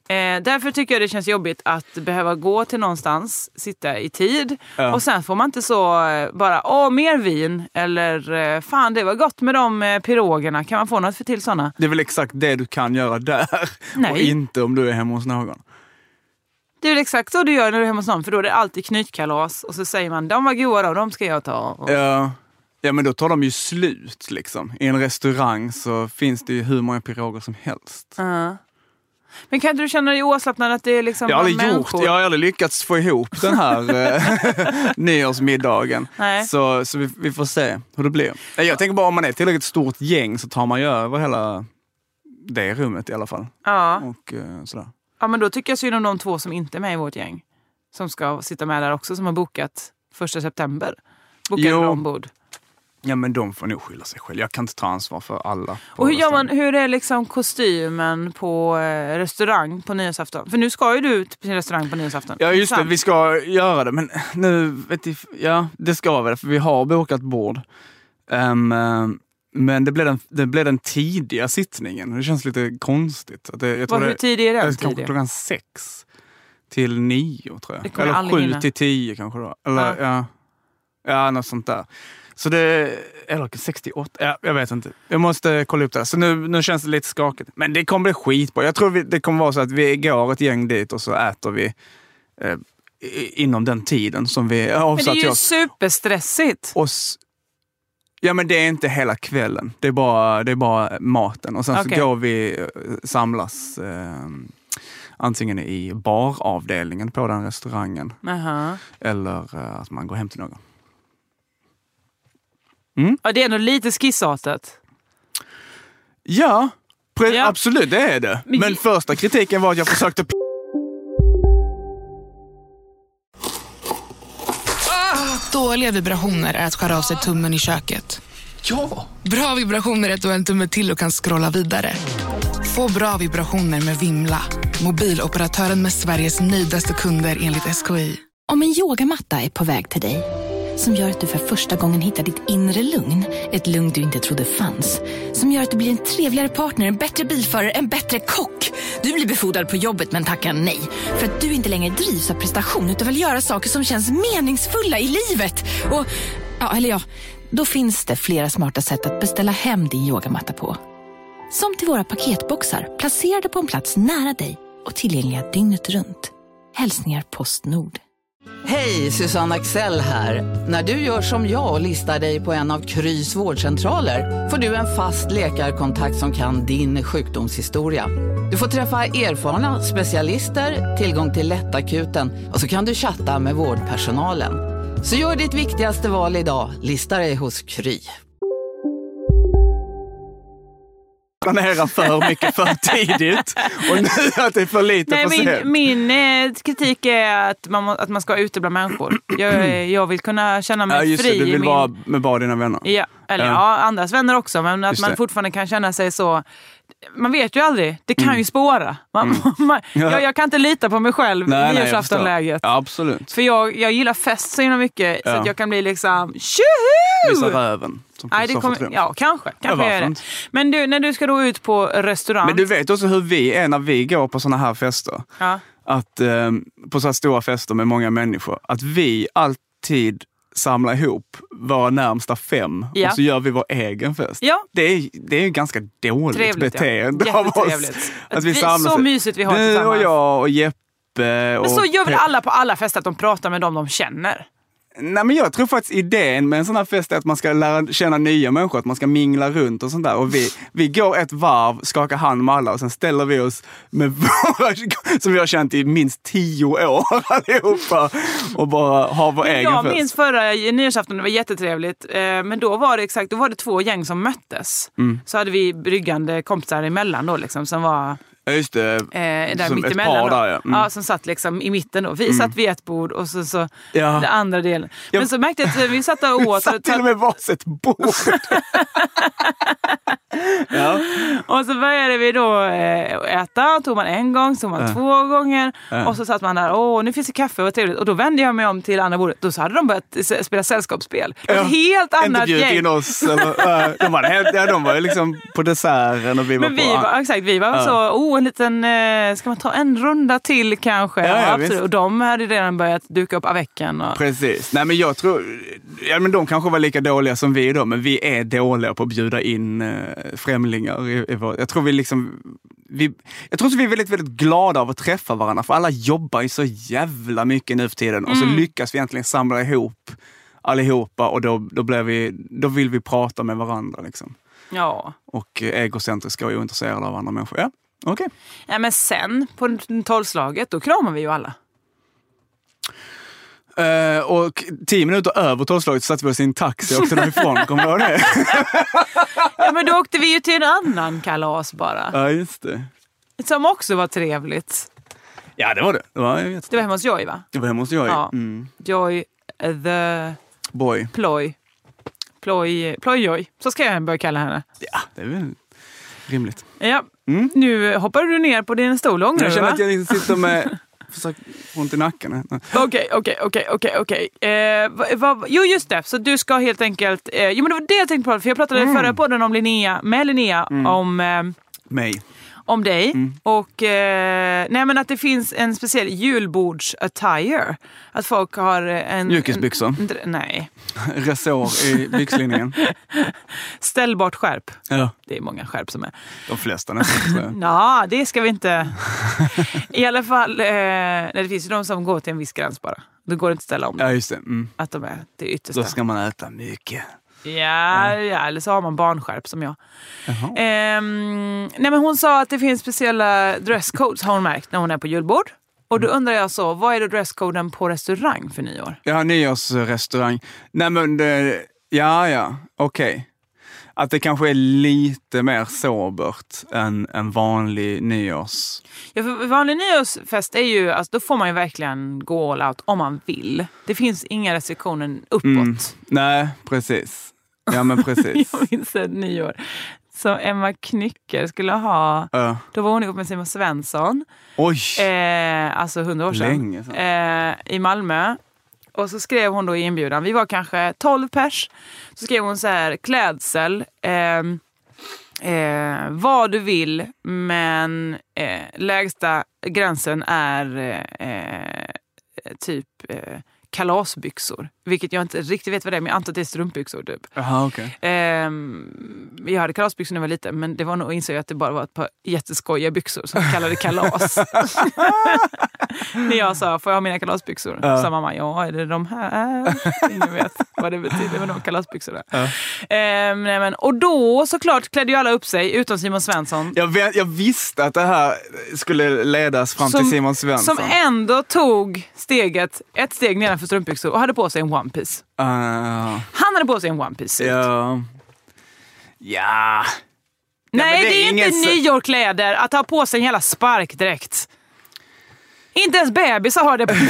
Eh, därför tycker jag det känns jobbigt att behöva gå till någonstans, sitta i tid Ja. och sen får man inte så eh, bara, åh mer vin eller eh, fan det var gott med de eh, pirogerna, kan man få något för till sådana? Det är väl exakt det du kan göra där. Nej. Och inte om du är hemma hos någon. Det är väl exakt så du gör när du är hemma hos någon, för då är det alltid knytkalas och så säger man, de var goda och de ska jag ta. Och... Ja. Ja, men då tar de ju slut liksom. I en restaurang så finns det ju hur många piroger som helst. Uh. Men kan inte du känna dig oavslappnad att det är liksom Jag har aldrig människor? gjort, jag har aldrig lyckats få ihop den här eh, nyårsmiddagen. Nej. Så, så vi, vi får se hur det blir. Jag tänker bara om man är tillräckligt stort gäng så tar man ju över hela det rummet i alla fall. Ja. Och eh, sådär. Ja, men då tycker jag synd om de två som inte är med i vårt gäng. Som ska sitta med där också, som har bokat första september. Bokade ombord. Ja, men de får nog skylla sig själv. Jag kan inte ta ansvar för alla. Och hur gör man, hur är liksom kostymen på eh, restaurang på nyårsafton? För nu ska ju du ut på sin restaurang på nyårsafton. Ja, just det. Vi ska göra det. Men nu, vet du, ja, det ska vi. För vi har bokat bord. Um, um, men det blev, den, det blev den tidiga sittningen. Det känns lite konstigt. Att det, jag tror Var, hur det, tidig är den? Kanske tidig? Klockan sex till nio, tror jag. Det kommer jag Eller aldrig sju hinna. till tio kanske då. Eller, Ja. ja. Ja, något sånt där. Så det, eller sextioåtta, ja, jag vet inte. Jag måste kolla upp det. Så nu, nu känns det lite skakigt. Men det kommer bli skitbra. Jag tror vi, det kommer vara så att vi går ett gäng dit och så äter vi eh, inom den tiden som vi har avsatt. Men det är ju oss. superstressigt. Och s- ja, men det är inte hela kvällen. Det är bara, det är bara maten. Och sen Okej. så går vi, eh, samlas eh, antingen i baravdelningen på den restaurangen. Aha. Eller eh, att man går hem till någon. Ja, det är nog lite skissartat. Ja, pre- Ja. absolut, det är det. Men- Men första kritiken var att jag försökte... Dåliga vibrationer är att skära av sig tummen i köket. Ja! Bra vibrationer är att du har en tumme till och kan scrolla vidare. Få bra vibrationer med Vimla. Mobiloperatören med Sveriges nöjdaste kunder enligt S K I. Om en yogamatta är på väg till dig, som gör att du för första gången hittar ditt inre lugn, ett lugn du inte trodde fanns, som gör att du blir en trevligare partner, en bättre bilförare, en bättre kock. Du blir befordrad på jobbet men tackar nej, för att du inte längre drivs av prestation utan vill göra saker som känns meningsfulla i livet. Och, ja, eller ja, då finns det flera smarta sätt att beställa hem din yogamatta på. Som till våra paketboxar, placerade på en plats nära dig och tillgängliga dygnet runt. Hälsningar Postnord. Hej, Susanne Axel här. När du gör som jag och listar dig på en av Krys vårdcentraler får du en fast läkarkontakt som kan din sjukdomshistoria. Du får träffa erfarna specialister, tillgång till lättakuten och så kan du chatta med vårdpersonalen. Så gör ditt viktigaste val idag, lista dig hos Kry. planera för mycket för tidigt och nu att det är för lite Nej, för sent. min, min eh, kritik är att man, må, att man ska ute bland människor. Jag, jag vill kunna känna mig Ja, just fri det, du i vill min... vara med bara dina vänner. Ja, eller Ja. ja, andras vänner också. Men att Just man det. fortfarande kan känna sig så... Man vet ju aldrig. Det kan ju spåra. Man, man, Ja. jag, jag kan inte lita på mig själv i Nej, nej, jag nyårsaftonläget. förstår. Ja, absolut. För jag, jag gillar fest så himla mycket. Så Ja. att jag kan bli liksom... Tjoho! Visa röven. Som Nej, det Kristoffer kommer, Triumf. ja, kanske. kanske varför jag är det. inte? Men du, när du ska då ut på restaurang... Men du vet också hur vi är när vi går på såna här fester. Ja. Att eh, på så här stora fester med många människor. Att vi alltid samlar ihop våra närmsta fem. Ja. Och så gör vi vår egen fest. Ja. Det är, det är ju ganska dåligt Trevligt, beteende ja. av oss. Jättetrevligt. Att vi Vi- samlas. så mysigt vi har du tillsammans. och jag och Jeppe. Och Men så gör väl Pe- alla på alla fester att de pratar med dem de känner? Nej, men jag tror faktiskt idén med en sån här fest är att man ska lära känna nya människor, att man ska mingla runt och sånt där. Och vi, vi går ett varv, skakar hand med alla och sen ställer vi oss med våra, som vi har känt i minst tio år allihopa och bara har vår egen Jag fest. minns förra nyårsafton, det var jättetrevligt. Eh, Men då var det exakt, då var det två gäng som möttes. Mm. Så hade vi bryggande kompisar emellan då liksom, som var Ja, just det. eh, där Som ett mittemellan. par då. där, ja. Mm. Ja, som satt liksom i mitten då. Vi satt vid ett bord och så, så Ja. det andra delen. Ja. Men så märkte jag att vi satt där och Vi åt. satt till och med varsitt bord. Ja. Och så började vi då äh, äta. Tog man en gång, tog man ja. två gånger. Ja. Och så satt man där, åh nu finns det kaffe, vad trevligt. Och då vände jag mig om till andra bordet. Då så hade de börjat spela sällskapsspel. Det var ett helt annat gäng. In oss, eller, äh, de, var helt, ja, de var liksom på desserten och vi var Men vi på... var, exakt, vi var ja. så, oh en liten, äh, ska man ta en runda till kanske? Ja, ja, absolut. Och de hade redan börjat duka upp avecken. Och... Precis. Nej men jag tror, ja men de kanske var lika dåliga som vi då, men vi är dåliga på att bjuda in äh, främlingar. I, i vår, jag tror vi liksom, vi, jag tror att vi är väldigt, väldigt glada av att träffa varandra, för alla jobbar ju så jävla mycket nu för tiden mm. och så lyckas vi egentligen samla ihop allihopa och då, då, blir vi, då vill vi prata med varandra liksom. Ja. Och egocentriska och ointresserade av andra människor. Ja, okej. Okay. Ja, men sen på tolvslaget, då kramar vi ju alla. Uh, och tio minuter över tolvslaget satt vi oss i en taxi och åkte därifrån. Kommer du ihåg det? Ja, men då åkte vi ju till en annan kalas bara. Ja, just det. Som också var trevligt. Ja, det var det. Det var, jag vet. Det var hemma hos Joy, va? Det var hemma hos Joy. Ja. Mm. Joy the... Boy. Ploy. Ploy, Ploy Joy. Så ska jag börja kalla henne. Ja, det är väl rimligt. Ja, mm. Nu hoppar du ner på din stol ångrar, jag känner va? att jag liksom sitter med... Försöker få ont i nacken. Okej, okej, okej, okej, okej. Jo, just det. Så du ska helt enkelt... Eh, jo, men det var det jag tänkte på. För jag pratade mm. förra podden om Linnea, med Linnea mm. om... Eh, Mig. Om dig. Mm. Och eh, nej, men att det finns en speciell julbords-attire. Att folk har en... Mjukisbyxor. En, en, nej. Resår i byxlinjen. Ställbart skärp. Ja. Det är många skärp som är. De flesta nästan, tror jag. Ja, det ska vi inte... I alla fall, eh, nej, det finns ju de som går till en viss gräns bara. Då går det inte att ställa om dem. Ja, just det. Mm. Att de är det yttersta. Då ska man äta mycket. Ja, ja. ja, eller så har man barnskärp som jag. Ehm, nej, men hon sa att det finns speciella dresscodes, har hon märkt, när hon är på julbord. Och då undrar jag så, vad är då dresscoden på restaurang för nyår? Ja, nyårsrestaurang. Nej men, det, ja, ja, okej. Okay. Att det kanske är lite mer sobert än en vanlig nyårs... Ja, för vanlig nyårsfest är ju, alltså, då får man ju verkligen gå all out om man vill. Det finns inga restriktioner uppåt. Mm. Nej, precis. Ja, men precis. Jag minns ett nyår som Emma Knycker skulle ha. Uh. Då var hon ihop med Simon Svensson. Oj! Eh, alltså hundra år sedan. Länge sedan. Eh, I Malmö. Och så skrev hon då i inbjudan, vi var kanske tolv pers. Så skrev hon så här, klädsel, eh, eh, vad du vill, men eh, lägsta gränsen är eh, typ eh, kalasbyxor. Vilket jag inte riktigt vet vad det är, men jag antar att det är strumpbyxor typ. Aha, okay. eh, jag hade kalasbyxor när jag var liten, men det var nog, insåg jag att det bara var ett par jätteskojiga byxor som jag kallade kalas. När jag sa, får jag ha mina kalasbyxor? Ja. Sa mamma, ja, är det de här? Ingen vet vad det betyder med de kalasbyxorna. Ja. Eh, nej, men, och då såklart klädde ju alla upp sig, utom Simon Svensson. Jag, vet, jag visste att det här skulle ledas fram som, till Simon Svensson. Som ändå tog steget, ett steg nedanför strumpbyxor och hade på sig en One Piece. Uh, Han hade på sig en One Piece. Ja. Ja. Nej, ja, det, det är, är inte nyårkläder att ha på sig en hela sparkdräkt. Inte ens bebisar har det på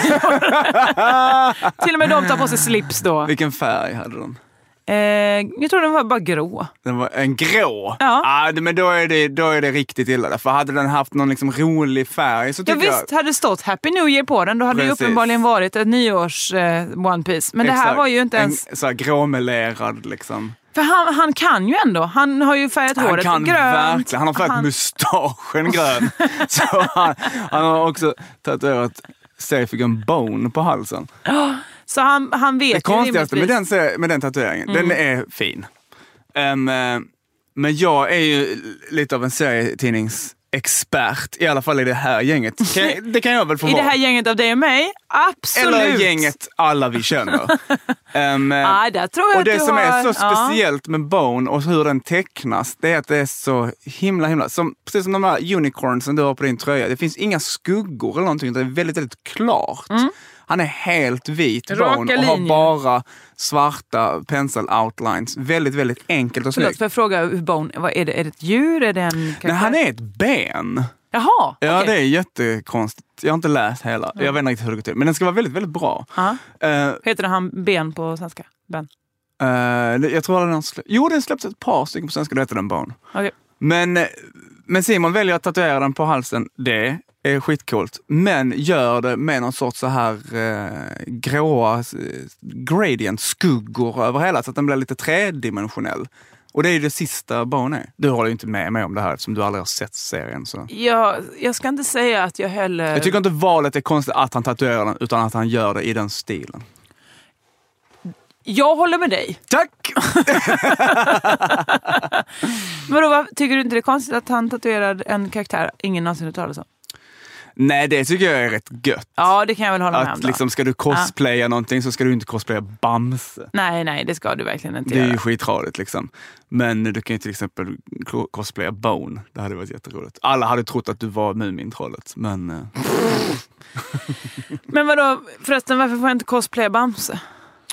nyår. Till och med de tar på sig slips då. Vilken färg hade de? Eh, jag tror den var bara grå. Den var en grå? Ja. Ah, men då är, det, då är det riktigt illa. För hade den haft någon liksom rolig färg så tycker ja, visst, jag... hade det stått Happy New Year på den, då hade Precis. det uppenbarligen varit ett nyårs eh, One Piece. Men Exakt. Det här var ju inte ens... En så här gråmelerad liksom. För han, han kan ju ändå. Han har ju färgat han håret kan grönt. Verkligen. Han har färgat han... mustaschen grön. Så han, han har också tatuerat Safigan Bone på halsen. Oh, så han, han vet det ju konstigaste med rimligtvis. den, med den tatueringen, Mm. den är fin. Um, men jag är ju lite av en serietidningsexpert, i alla fall i det här gänget. Kan jag, det kan jag väl få I vara. det här gänget av dig och mig? Absolut. Eller gänget alla vi känner. um, ah, där tror jag och det att du som har... är så ja. speciellt med Bone och hur den tecknas, det är att det är så himla himla, som, precis som de här unicornsen du har på din tröja. Det finns inga skuggor eller någonting, det är väldigt, väldigt klart. Mm. Han är helt vit, Raka Bone, och linjer. har bara svarta pencil-outlines. Väldigt, väldigt enkelt och Förlåt, snyggt. får jag fråga, Bone, vad är det? Är det ett djur? Är det en... Nej, han är ett ben. Jaha, Ja, okay. det är jättekonstigt. Jag har inte läst hela. Jag vet inte riktigt hur det går till. Men den ska vara väldigt, väldigt bra. Uh-huh. Uh, Heter det han ben på svenska? Ben? Uh, jag tror att den slä... Jo, den släppts ett par stycken på svenska, då heter den Barn. Okay. Men, men Simon väljer att tatuera den på halsen. Det är skitcoolt. Men gör det med någon sorts så här eh, gråa eh, gradient, skuggor över hela, så att den blir lite tredimensionell. Och det är ju det sista Barn är. Du håller ju inte med mig om det här eftersom du aldrig har sett serien. Så. Ja, jag ska inte säga att jag heller... Jag tycker inte valet är konstigt att han tatuerar den, utan att han gör det i den stilen. Jag håller med dig. Tack! Men då, tycker du inte det är konstigt att han tatuerar en karaktär ingen någonsin har talat om? Nej, det tycker jag är rätt gött. Ja, det kan jag väl hålla att, med om då. Liksom, ska du cosplaya ja. någonting så ska du inte cosplaya Bamse. Nej, nej, det ska du verkligen inte Det är göra. ju skitradigt liksom. Men du kan ju till exempel cosplaya Bone. Det hade varit jätteroligt. Alla hade trott att du var Mumintrollet, men... Men vadå, förresten, varför får jag inte cosplaya Bamse?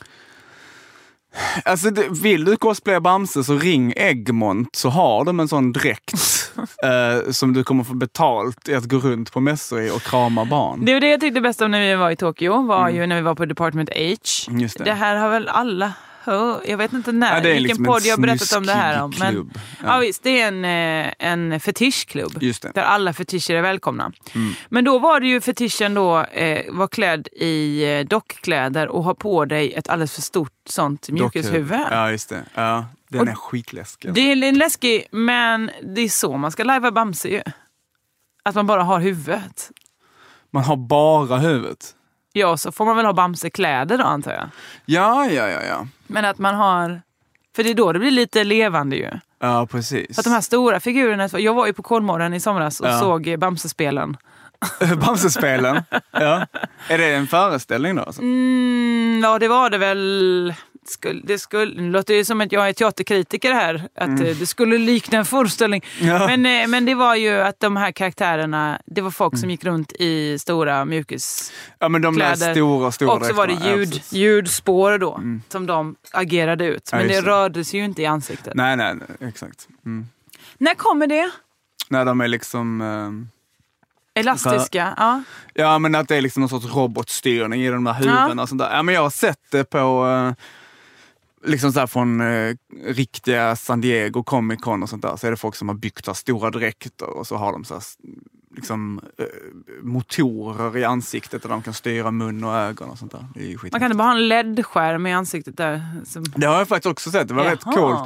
Alltså, vill du cosplaya Bamse så ring Egmont, så har de en sån dräkt eh, som du kommer få betalt i att gå runt på mässor i och krama barn. Det var det jag tyckte bäst om när vi var i Tokyo, var mm. ju när vi var på Department H. Just det. Det här har väl alla hört, jag vet inte när, ja, det är vilken liksom podd jag har berättat om det här om. Men, klubb. Ja. Ja. ja visst, det är en, en fetischklubb Just det. där alla fetischer är välkomna. Mm. Men då var det ju fetischen då eh, var klädd i eh, dockkläder och ha på dig ett alldeles för stort sånt mjukishuvud. Ja, just det. Ja, den och är skitläskig. Det är läskig, men det är så man ska lajva Bamse ju. Att man bara har huvudet. Man har bara huvudet. Ja, så får man väl ha Bamse-kläder då, antar jag. Ja, ja, ja, ja. Men att man har... För det är då det blir lite levande ju. Ja, precis. För att de här stora figurerna... Jag var ju på Kolmården i somras och ja. såg Bamse-spelen. Bamse-spelen? Ja. Är det en föreställning då? Alltså? Mm, ja, det var det väl... Skulle, det, skulle, det låter ju som att jag är teaterkritiker här. Att mm. det skulle likna en föreställning. Ja. Men, men det var ju att de här karaktärerna, det var folk mm. som gick runt i stora mjukiskläder. Ja, men de där stora, stora och så var det ljud, ljudspår då, mm. som de agerade ut. Men ja, det rörde sig ju inte i ansiktet. Nej, nej, nej exakt. Mm. När kommer det? När de är liksom... Um... Elastiska, ja. Ja, men att det är liksom någon sorts robotstyrning i de där huvudena ja. och sånt där. Ja, men jag har sett det på... Uh... liksom så här från eh, riktiga San Diego Comic Con och sånt där, så är det folk som har byggt stora dräkter och så har de så här, liksom eh, motorer i ansiktet där de kan styra mun och ögon och sånt där. Det är skit. Man kan inte bara ha en L E D-skärm i ansiktet där. Som... Det har jag faktiskt också sett, det var Jaha. rätt coolt.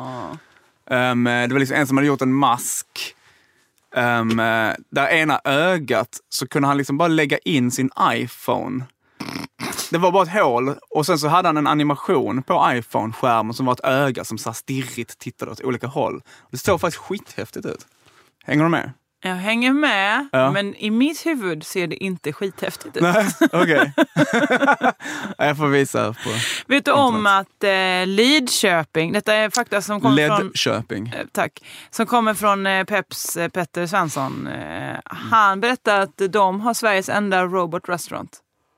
Um, det var liksom en som hade gjort en mask um, där ena ögat så kunde han liksom bara lägga in sin iPhone. Det var bara ett hål och sen så hade han en animation på iPhone-skärmen som var ett öga som så här stirrigt tittade åt olika håll. Det såg faktiskt skithäftigt ut. Hänger du med? Jag hänger med, ja. men i mitt huvud ser det inte skithäftigt ut. Nej, okej. Okay. Jag får visa på. Vet du om att eh, Lidköping, detta är fakta som kommer från... Lidköping. Eh, tack. Som kommer från eh, Peps eh, Petter Svensson. Eh, han berättade att de har Sveriges enda robot restaurant.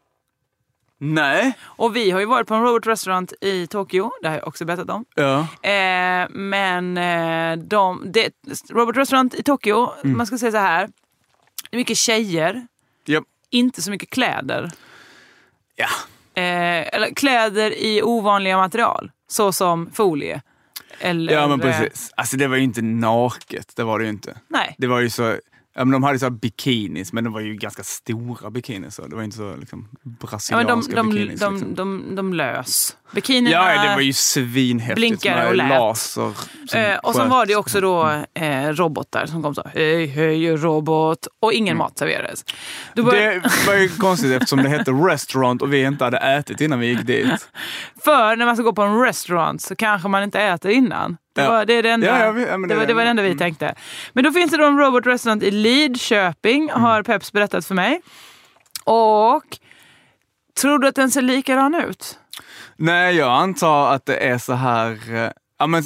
Nej. Och vi har ju varit på en robot restaurant i Tokyo, det har jag också berättat om. Ja. Eh, men eh, de, det, robot restaurant i Tokyo, mm. man ska säga så här, det är mycket tjejer, yep. inte så mycket kläder. Ja. Eh, eller kläder i ovanliga material, så som folie. Eller, ja, men precis. Alltså det var ju inte naket, det var det ju inte. Nej. Det var ju så... Ja, men de hade så här bikinis, men de var ju ganska stora bikinis. Så det var inte så liksom brasilianska ja, men de, bikinis. De, liksom. de, de, de lös. Bikinierna ja, det var ju svinhäftigt. Blinkade och lät. Laser. Eh, och så var det också då eh, robotar som kom så. Hej, hej, robot. Och ingen mm. mat serverades. Bör... Det var ju konstigt eftersom det hette restaurant och vi inte hade ätit innan vi gick dit. För när man ska gå på en restaurant så kanske man inte äter innan. Det var det, är det, enda, ja, ja, ja, det, det, var, det var det enda vi mm. tänkte. Men då finns det då en robot restaurant i Lidköping, mm. har Peps berättat för mig. Och tror du att den ser likadan ut? Nej, jag antar att det är så här... Ja, men,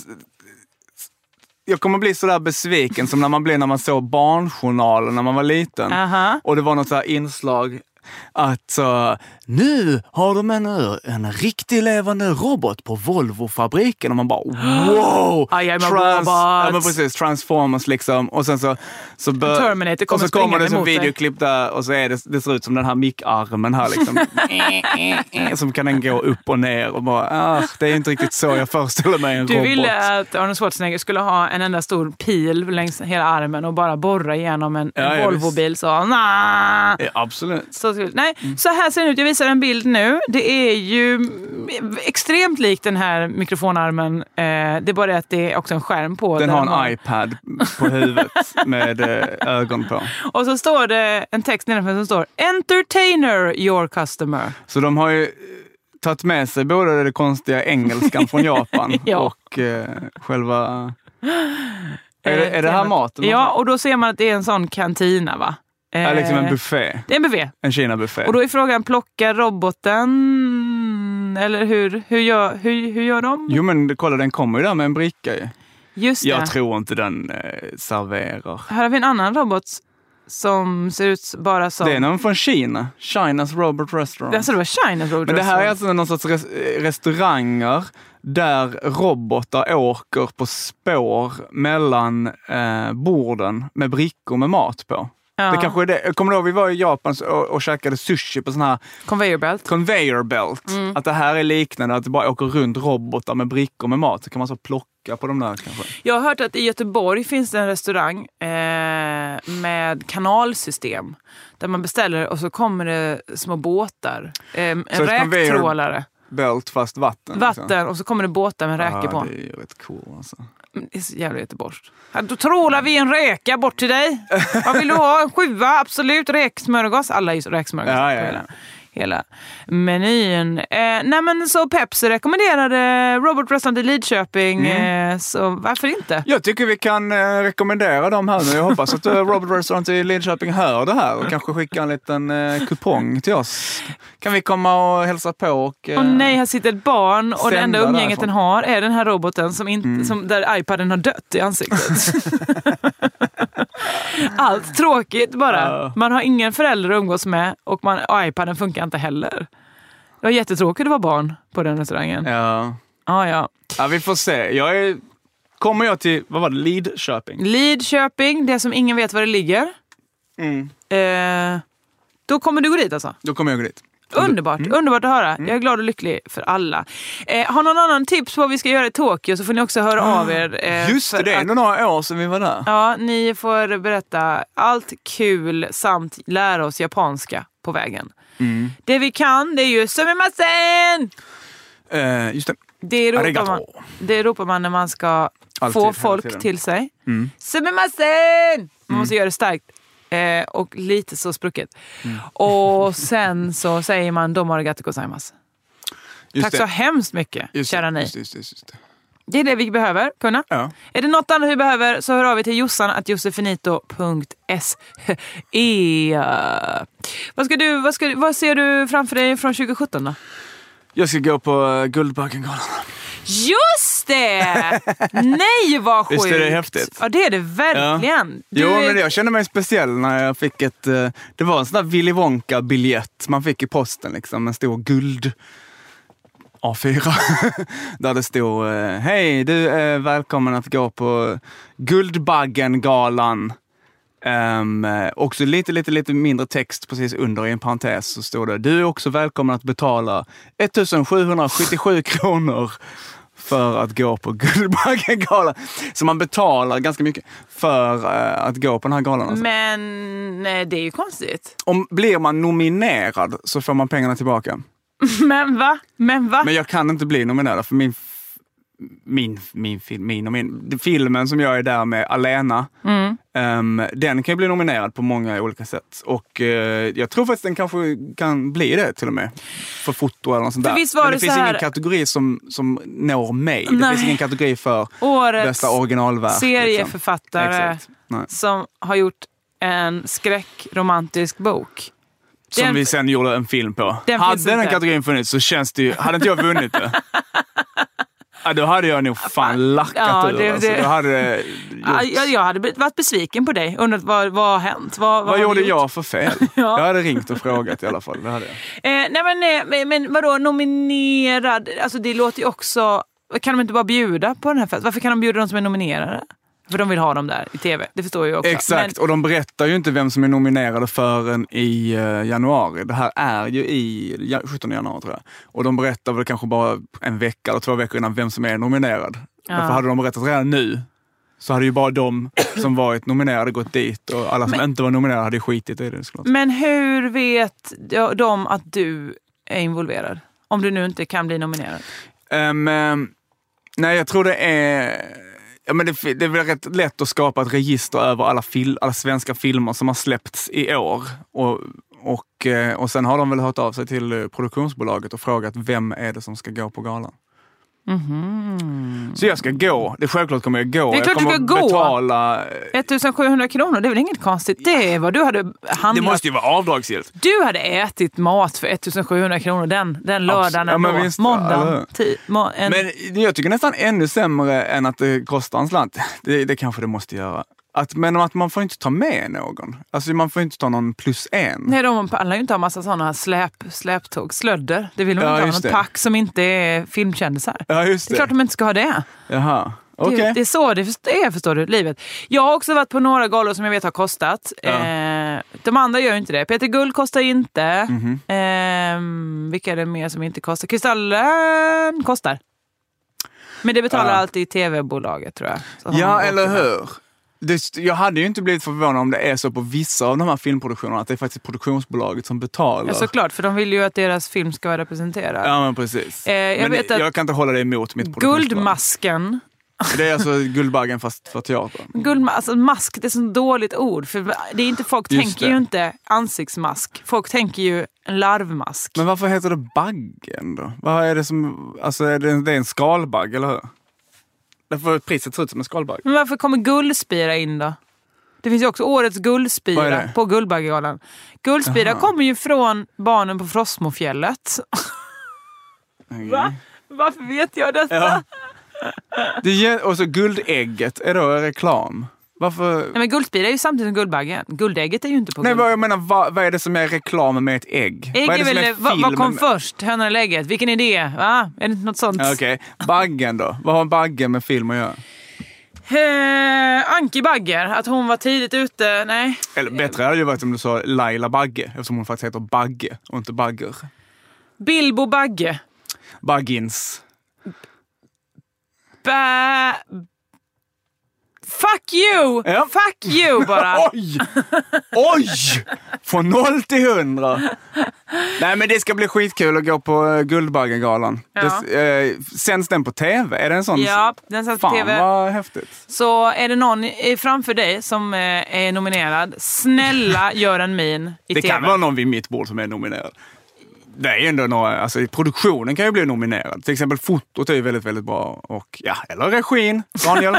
jag kommer bli så där besviken som när man blev när man såg Barnjournalen när man var liten. Uh-huh. Och det var något så här inslag... att så, nu har de en, en riktig levande robot på Volvo-fabriken. Och man bara, wow! I am a Trans- robot. ja, men precis, Transformers liksom. Och sen så, så, bör, Terminator kommer och så kommer det som emot videoklipp där och så är det, det ser ut som den här mickarmen här liksom. Som kan den gå upp och ner och bara, ah, det är inte riktigt så jag föreställer mig en Du robot. Du ville att Arnold Schwarzenegger skulle ha en enda stor pil längs hela armen och bara borra igenom en, Ja, en ja, Volvo-bil. Så, nah. Ja, absolut. Så, nej, mm. så här ser det ut. Jag visar en bild nu. Det är ju extremt likt den här mikrofonarmen. Eh, det är bara det att det är också en skärm på. Den har en har... iPad på huvudet med eh, ögon på. Och så står det en text nedanför som står Entertainer your customer. Så de har ju tagit med sig både det konstiga engelskan från Japan ja. och eh, själva... Är det, är det här maten? Ja, och då ser man att det är en sån kantina, va? Det är liksom en buffé. Det är en buffé. En Kina-buffé. Och då är frågan, plockar roboten? Eller hur, hur, gör, hur, hur gör de? Jo, men kolla, den kommer ju där med en bricka ju. Just det. Jag tror inte den eh, serverar. Här har vi en annan robot som ser ut bara som... Det är någon från Kina. Chinas Robot Restaurant. Alltså det var Chinas Robot Men det här är Restaurant. alltså någon sorts res- restauranger där robotar åker på spår mellan eh, borden med brickor med mat på. Ja. Det kanske är det. Kommer du ihåg, vi var i Japan och, och käkade sushi på sån här Conveyor belt. conveyor belt. Mm. Att det här är liknande, att det bara åker runt robotar med brickor med mat. Så kan man så plocka på de där kanske. Jag har hört att i Göteborg finns det en restaurang eh, med kanalsystem. Där man beställer och så kommer det små båtar. Eh, en räktrålare. Belt fast vatten. Vatten liksom. och så kommer det båtar med räkor Ja, på. det är ju rätt cool alltså. Det är så jävla göteborgskt. Ja, då trålar vi en räka bort till dig. Vad vill du ha? En sjua, absolut. Räksmörgås. Alla är ju räksmörgås. Ja, ja, ja. Hela, hela menyn. Eh, nej men så Pepsi rekommenderade Robot Restaurant i Lidköping. Mm. Eh, så varför inte? Jag tycker vi kan eh, rekommendera dem här nu. Jag hoppas att uh, Robot Restaurant i Lidköping hör det här och kanske skicka en liten eh, kupong till oss. Kan vi komma och hälsa på och... Eh, Och nej, här sitter ett barn och det enda umgänget därifrån. den har är den här roboten som inte, Mm. som, där iPaden har dött i ansiktet. Allt tråkigt bara. Ja. Man har ingen förälder att umgås med och, man, och iPaden funkar inte heller. Det var jättetråkigt att vara barn på den restaurangen. Ja. Ah, ja. Ja, vi får se. Jag är... Kommer jag till, vad var det, Lidköping? Lidköping, det som ingen vet var det ligger. Mm. Eh, då kommer du gå dit alltså. Då kommer jag gå dit. Underbart, Mm. underbart att höra. Jag är glad och lycklig för alla. Eh, har någon annan tips på vad vi ska göra i Tokyo så får ni också höra av er. Eh, Just det, för det är att- ändå några år sedan vi var där. Ja, ni får berätta allt kul samt lära oss japanska på vägen. Mm. Det vi kan, det är ju sumimasen! Eh, just det. Det ropar, Arigato. man, det ropar man när man ska Alltid, få hela folk tiden. till sig. Mm. Sumimasen! Man måste göra det starkt. Eh, och lite så sprucket. Mm. Och sen så säger man domo arigato gozaimasu. Just Tack det. så hemskt mycket, Just kära det. ni. Just det, just det, just det. Det är det vi behöver kunna. Ja. Är det något annat vi behöver så hör av er till jossan at josefinito punkt se. Vad, ska du, vad, ska, vad ser du framför dig från tjugo sjutton då? Jag ska gå på uh, Guldbaggegalan. Just det! Nej, vad sjukt! Visst är det häftigt? Ja, det är det verkligen. Du Jo, är- men det, jag kände mig speciell när jag fick ett... Uh, det var en sån där Willy Wonka-biljett man fick i posten, liksom. En stor guld A fyra. Där det stod, uh, hej, du är välkommen att gå på Guldbaggengalan. Um, också lite, lite, lite mindre text precis under i en parentes så står det, du är också välkommen att betala ettusensjuhundrasjuttiosju kronor för att gå på Guldbaggegalan. Så man betalar ganska mycket för uh, att gå på den här galan. Alltså. Men nej, det är ju konstigt. Om blir man nominerad så får man pengarna tillbaka. Men va? Men va? Men jag kan inte bli nominerad för min min, min film, min och min filmen som jag är där med alena, Mm. um, den kan ju bli nominerad på många olika sätt och uh, jag tror faktiskt den kanske kan bli det till och med för foto eller något sånt För där. visst var Men det, det finns så här- ingen kategori som, som når mig. Nej. Det finns ingen kategori för Årets bästa originalverk. serieförfattare Liksom. Exakt. Nej. som har gjort en skräckromantisk bok. Som Den- vi sen gjorde en film på. Den Hade finns den inte. kategorin funnits så känns det ju, hade inte jag vunnit det. Ja, då hade jag nog fan lackat Ja, ur. det- alltså. det- Då hade det Ja, jag, jag hade varit besviken på dig. Undrat vad, vad har hänt? Vad, vad, vad har gjorde gjort? jag för fel? Ja. Jag hade ringt och frågat i alla fall. Det hade jag. Eh, nej men, men, men vadå, nominerad? Alltså det låter ju också... Kan de inte bara bjuda på den här festen? Varför kan de bjuda de som är nominerade? För de vill ha dem där i tv. Det förstår jag ju också. Exakt, men... och de berättar ju inte vem som är nominerade förrän i uh, januari. Det här är ju i sjuttonde januari tror jag. Och de berättar väl kanske bara en vecka eller två veckor innan vem som är nominerad. Ja. Därför hade de berättat redan nu. Så hade ju bara de som varit nominerade gått dit. Och alla som men... inte var nominerade hade skitit i det. Såklart. Men hur vet de att du är involverad? Om du nu inte kan bli nominerad. Um, um, nej, jag tror det är... Ja, men det, det är väl rätt lätt att skapa ett register över alla, fil, alla svenska filmer som har släppts i år. Och, och, och sen har de väl hört av sig till produktionsbolaget och frågat vem är det som ska gå på galan. Mm-hmm. Så jag ska gå. Det är självklart kommer jag gå. Det är klart jag kommer du ska gå. betala... ettusensjuhundra kronor, det är väl inget konstigt. Det är vad du hade handlat. Det måste ju vara avdragsgillt. Du hade ätit mat för ettusensjuhundra kronor den, den lördagen. Ja, men visst, måndagen. Ti, må, en... Men jag tycker nästan ännu sämre än att det kostar en slant. Det, det kanske det måste göra. Att, men att man får inte ta med någon. Alltså man får inte ta någon plus en. Nej, de pallar ju inte ha massa sådana släp, släptåg, slödder. Det vill de ja, inte ha. Någon pack som inte är filmkändisar. Ja, just det. Det är klart de inte ska ha det. Jaha. Okay. Det, det är så det är, förstår du, livet. Jag har också varit på några galor som jag vet har kostat. Ja. Eh, de andra gör ju inte det. Peter Guld kostar inte. Mm-hmm. Eh, vilka är det mer som inte kostar? Kristallen kostar. Men det betalar ja. alltid tv-bolaget, tror jag. Så ja, eller hur? Det, jag hade ju inte blivit förvånad om det är så på vissa av de här filmproduktionerna att det är faktiskt produktionsbolaget som betalar. Ja, såklart, för de vill ju att deras film ska vara representerad. Ja, men precis. Eh, jag, men vet att jag kan inte hålla det emot mitt produktionsbolag. Guldmasken. Det är alltså Guldbaggen fast för teater. Guldma- alltså mask, det är så dåligt ord. För det är inte, folk Just tänker det. ju inte ansiktsmask. Folk tänker ju en larvmask. Men varför heter det baggen då? Vad är det som, alltså är det, det är en skalbagg, eller hur? Därför priset ser ut som en skalbagg. Men varför kommer guldspira in då? Det finns ju också årets guldspira på Guldbaggegalan. Guldspira Aha. kommer ju från barnen på Frostmofjället. Okay. Va? Varför vet jag detta? Ja. Det ger, och så guldägget är då reklam. Varför? Nej, men guldspira är ju samtidigt som Guldbaggen. Guldägget är ju inte på Nej, guld. vad jag menar, vad, vad är det som är reklam med ett ägg? Ägg vad är det är väl, som är vad, vad kom med... först? Hönan eller ägget? Vilken idé? Va? Är det inte något sånt? Okej, okay. Baggen då? Vad har baggen med film att göra? Eh, Anki Bagger, att hon var tidigt ute, nej. Eller bättre hade det ju varit om du sa Laila Bagge, eftersom hon faktiskt heter Bagge och inte Bagger. Bilbo Bagge. Baggins. Ba... Fuck you! Ja. Fuck you bara. Oj! Oj! Från noll till hundra. Nej, men det ska bli skitkul att gå på Guldbaggegalan. Ja. Det, eh, sänds den på tv? Är det en sån? Ja, den sänds på tv. Fan vad häftigt. Så är det någon framför dig som är nominerad, snälla gör en min i det tv. Det kan vara någon vid mitt bord som är nominerad. Det är ju ändå några, alltså produktionen kan ju bli nominerad. Till exempel fotot är ju väldigt, väldigt bra. Och ja, eller regin. Daniel.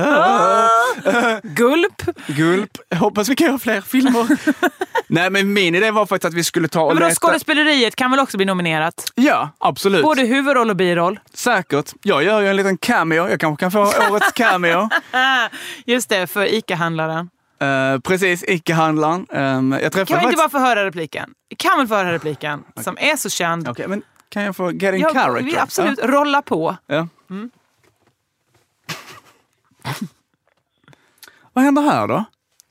Gulp. Gulp. Jag hoppas vi kan göra fler filmer. Nej, men min idé var faktiskt att vi skulle ta och men då leta... skådespeleriet kan väl också bli nominerat? Ja, absolut. Både huvudroll och biroll. Säkert. Jag gör ju en liten cameo. Jag kanske kan få årets cameo. Just det, för ICA-handlaren. Uh, precis, icke-handlaren. Um, jag kan vi faktiskt... inte bara få höra repliken? Kan väl få höra repliken, okay. Som är så känd. Okej, okay, men kan jag få get in ja, character? Vi absolut, ja. Rolla på. Ja. Mm. Vad händer här då?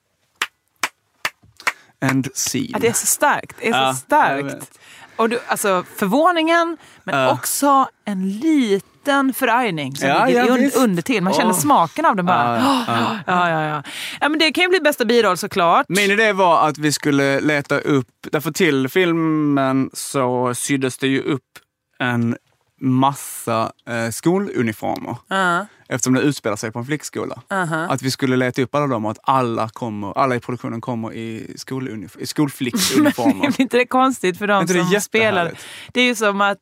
End scene. Ja, det är så starkt. Det är ja, så starkt. Och du, alltså förvåningen, men uh. också en liten förargning som ja, ligger ja, under, under till. Man känner oh. smaken av den bara. Uh, uh. Oh, ja, ja, ja. Ja, men det kan ju bli bästa biroll såklart. Min idé var att vi skulle leta upp, därför till filmen så syddes det ju upp en massa eh, skoluniformer. Uh. Eftersom det utspelar sig på en flickskola. Uh-huh. Att vi skulle leta upp alla dem och att alla, kommer, alla i produktionen kommer i, skolunif- i skolflicksuniformer. Men är inte det konstigt för de inte som spelar? Det är ju som att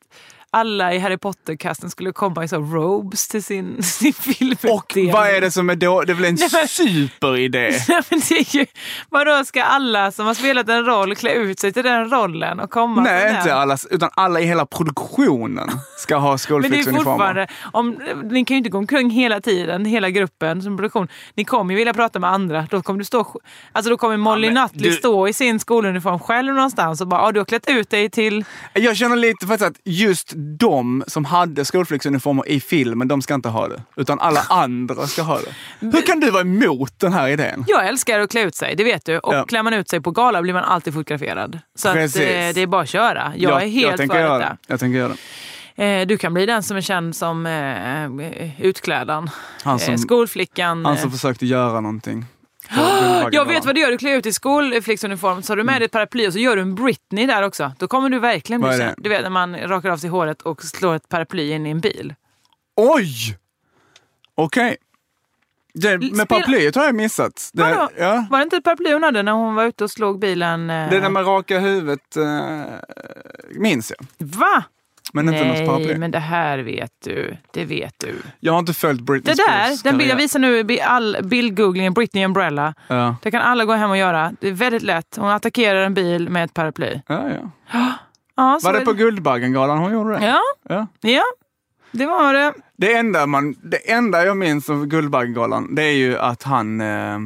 alla i Harry Potter-kasten skulle komma i så robes till sin, sin film. Och vad är det som är då? Det är väl en Nej, superidé? Nej, men det är ju, vadå, ska alla som har spelat en roll klä ut sig till den rollen och komma? Nej, inte alla, utan alla i hela produktionen ska ha skolflicksuniformer. Men det är fortfarande, om, ni kan ju inte gå omkring hela tiden, hela gruppen som produktion. Ni kommer ju vilja prata med andra. Då kommer du stå, alltså då kommer Molly ja, Nutley du... stå i sin skoluniform själv någonstans och bara, ja, du har klätt ut dig till... Jag känner lite faktiskt att just de som hade skolflicksuniformer i filmen, de ska inte ha det. Utan alla andra ska ha det. Hur kan du vara emot den här idén? Jag älskar att klä ut sig, det vet du. Och ja. klär man ut sig på gala blir man alltid fotograferad. Så att, eh, det är bara att köra. Jag, jag är helt jag för göra detta. Jag tänker göra det. Eh, du kan bli den som är känd som eh, utklädan. Han som, eh, skolflickan. Han som eh. försökte göra någonting. Jag vet vad du gör, du klär ut i skolflicksuniform, så har du med mm. dig ett paraply och så gör du en Britney där också. Då kommer du verkligen bli känd. Du vet när man rakar av sig håret och slår ett paraply in i en bil. Oj! Okej. Okay. Med paraplyet har jag missat. Det, ja. Var det inte ett paraply hon hade när hon var ute och slog bilen? Eh... Det där med raka huvudet eh, minns jag. Va? Men inte något paraply. Nej, men det här vet du. Det vet du. Jag har inte följt Britney Spears. Det där, den bild jag visar nu, all bildgooglingen Britney Umbrella. Ja. Det kan alla gå hem och göra. Det är väldigt lätt. Hon attackerar en bil med ett paraply. Ja, ja. ja var det på Guldbaggengalan hon gjorde det? Ja. Ja. Ja. Det var det. Det enda, man, det enda jag minns av Guldbaggegalan, det är ju att han... Eh,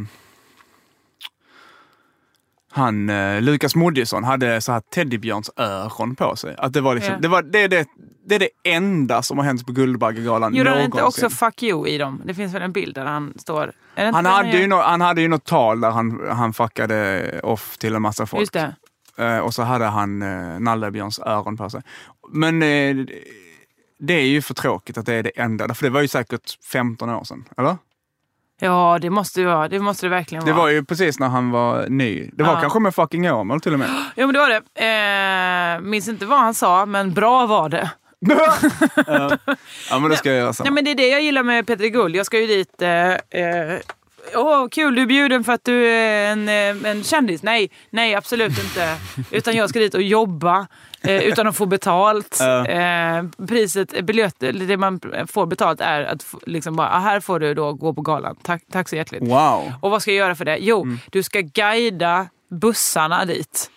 han, eh, Lukas Moodysson hade så här teddybjörns öron på sig. Att det var liksom, yeah. det, var, det, är det, det är det enda som har hänt på Guldbaggegalan någonsin. Gjorde han inte också fuck you i dem? Det finns väl en bild där han står... Han hade, ju no, han hade ju något tal där han, han fuckade off till en massa folk. Just det. Eh, och så hade han eh, nallebjörns öron på sig. Men... Eh, det är ju för tråkigt att det är det enda. För det var ju säkert femton år sedan, eller? Ja, det måste ju vara. Det måste det verkligen vara. Det var ju precis när han var ny. Det var ja. kanske med fucking Åmål till och med. Ja, men det var det. Eh, minns inte vad han sa, men bra var det. ja. ja, men det ska jag göra samma. Ja, men det är det jag gillar med Peter Guld. Jag ska ju dit... Eh, eh, Åh, oh, kul, du är bjuden för att du är en, en kändis. Nej, nej, absolut inte. Utan jag ska dit och jobba eh, utan att få betalt. Uh. Eh, priset, biljett, det man får betalt är att liksom bara, ah, här får du då gå på galan. Tack, tack så hjärtligt. Wow. Och vad ska jag göra för det? Jo, mm. du ska guida bussarna dit.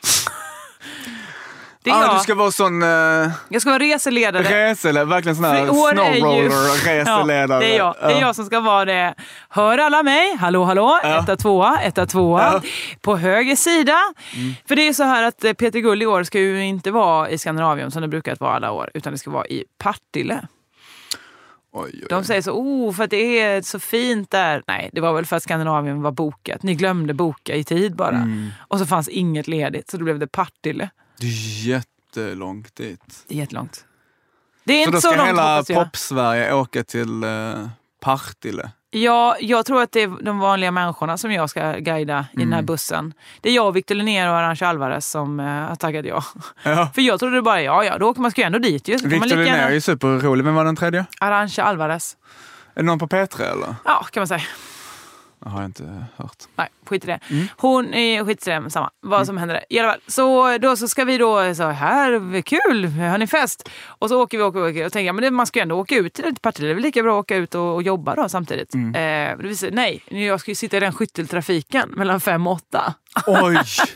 Det är ah, jag. Du ska vara sån... Uh, jag ska vara reseledare. Reseledare, verkligen sån här snowroller-reseledare. Ja, det är jag. Det är jag som ska vara det. Hör alla mig? Hallå, hallå. Ja. Etta, tvåa, etta, tvåa. Ja. På höger sida. Mm. För det är så här att Peter Guld i år ska ju inte vara i Skandinavien som det brukar vara alla år. Utan det ska vara i Partille. Oj, oj, oj. De säger så, oh, för att det är så fint där. Nej, det var väl för att Skandinavien var bokat. Ni glömde boka i tid bara. Mm. Och så fanns inget ledigt, så då blev det Partille. Det är jättelångt dit. Det är jättelångt. Det är så inte så långt, hoppas jag. Pop-Sverige åka till uh, Partille? Ja, jag tror att det är de vanliga människorna som jag ska guida i mm. den här bussen. Det är jag, Victor Linnér och Arantxa Alvarez som uh, har taggat jag. Ja. För jag trodde det bara, ja, ja, då åker man ska ju ändå dit. Just. Victor Linnér gärna... är ju superrolig. Vem var den tredje? Arantxa Alvarez. Är det någon på P tre eller? Ja, kan man säga. Jag har inte hört. Nej, skit i det. Mm. Hon är skit i det, samma. Vad mm. som händer där. I alla fall. Så då så ska vi då, så här, kul, har ni fest? Och så åker vi och, åker, och tänker, men det, man ska ju ändå åka ut till ett parti. Det är väl lika bra att åka ut och, och jobba då samtidigt. Mm. Eh, det vill säga, nej, jag ska ju sitta i den skytteltrafiken mellan fem och åtta. Oj!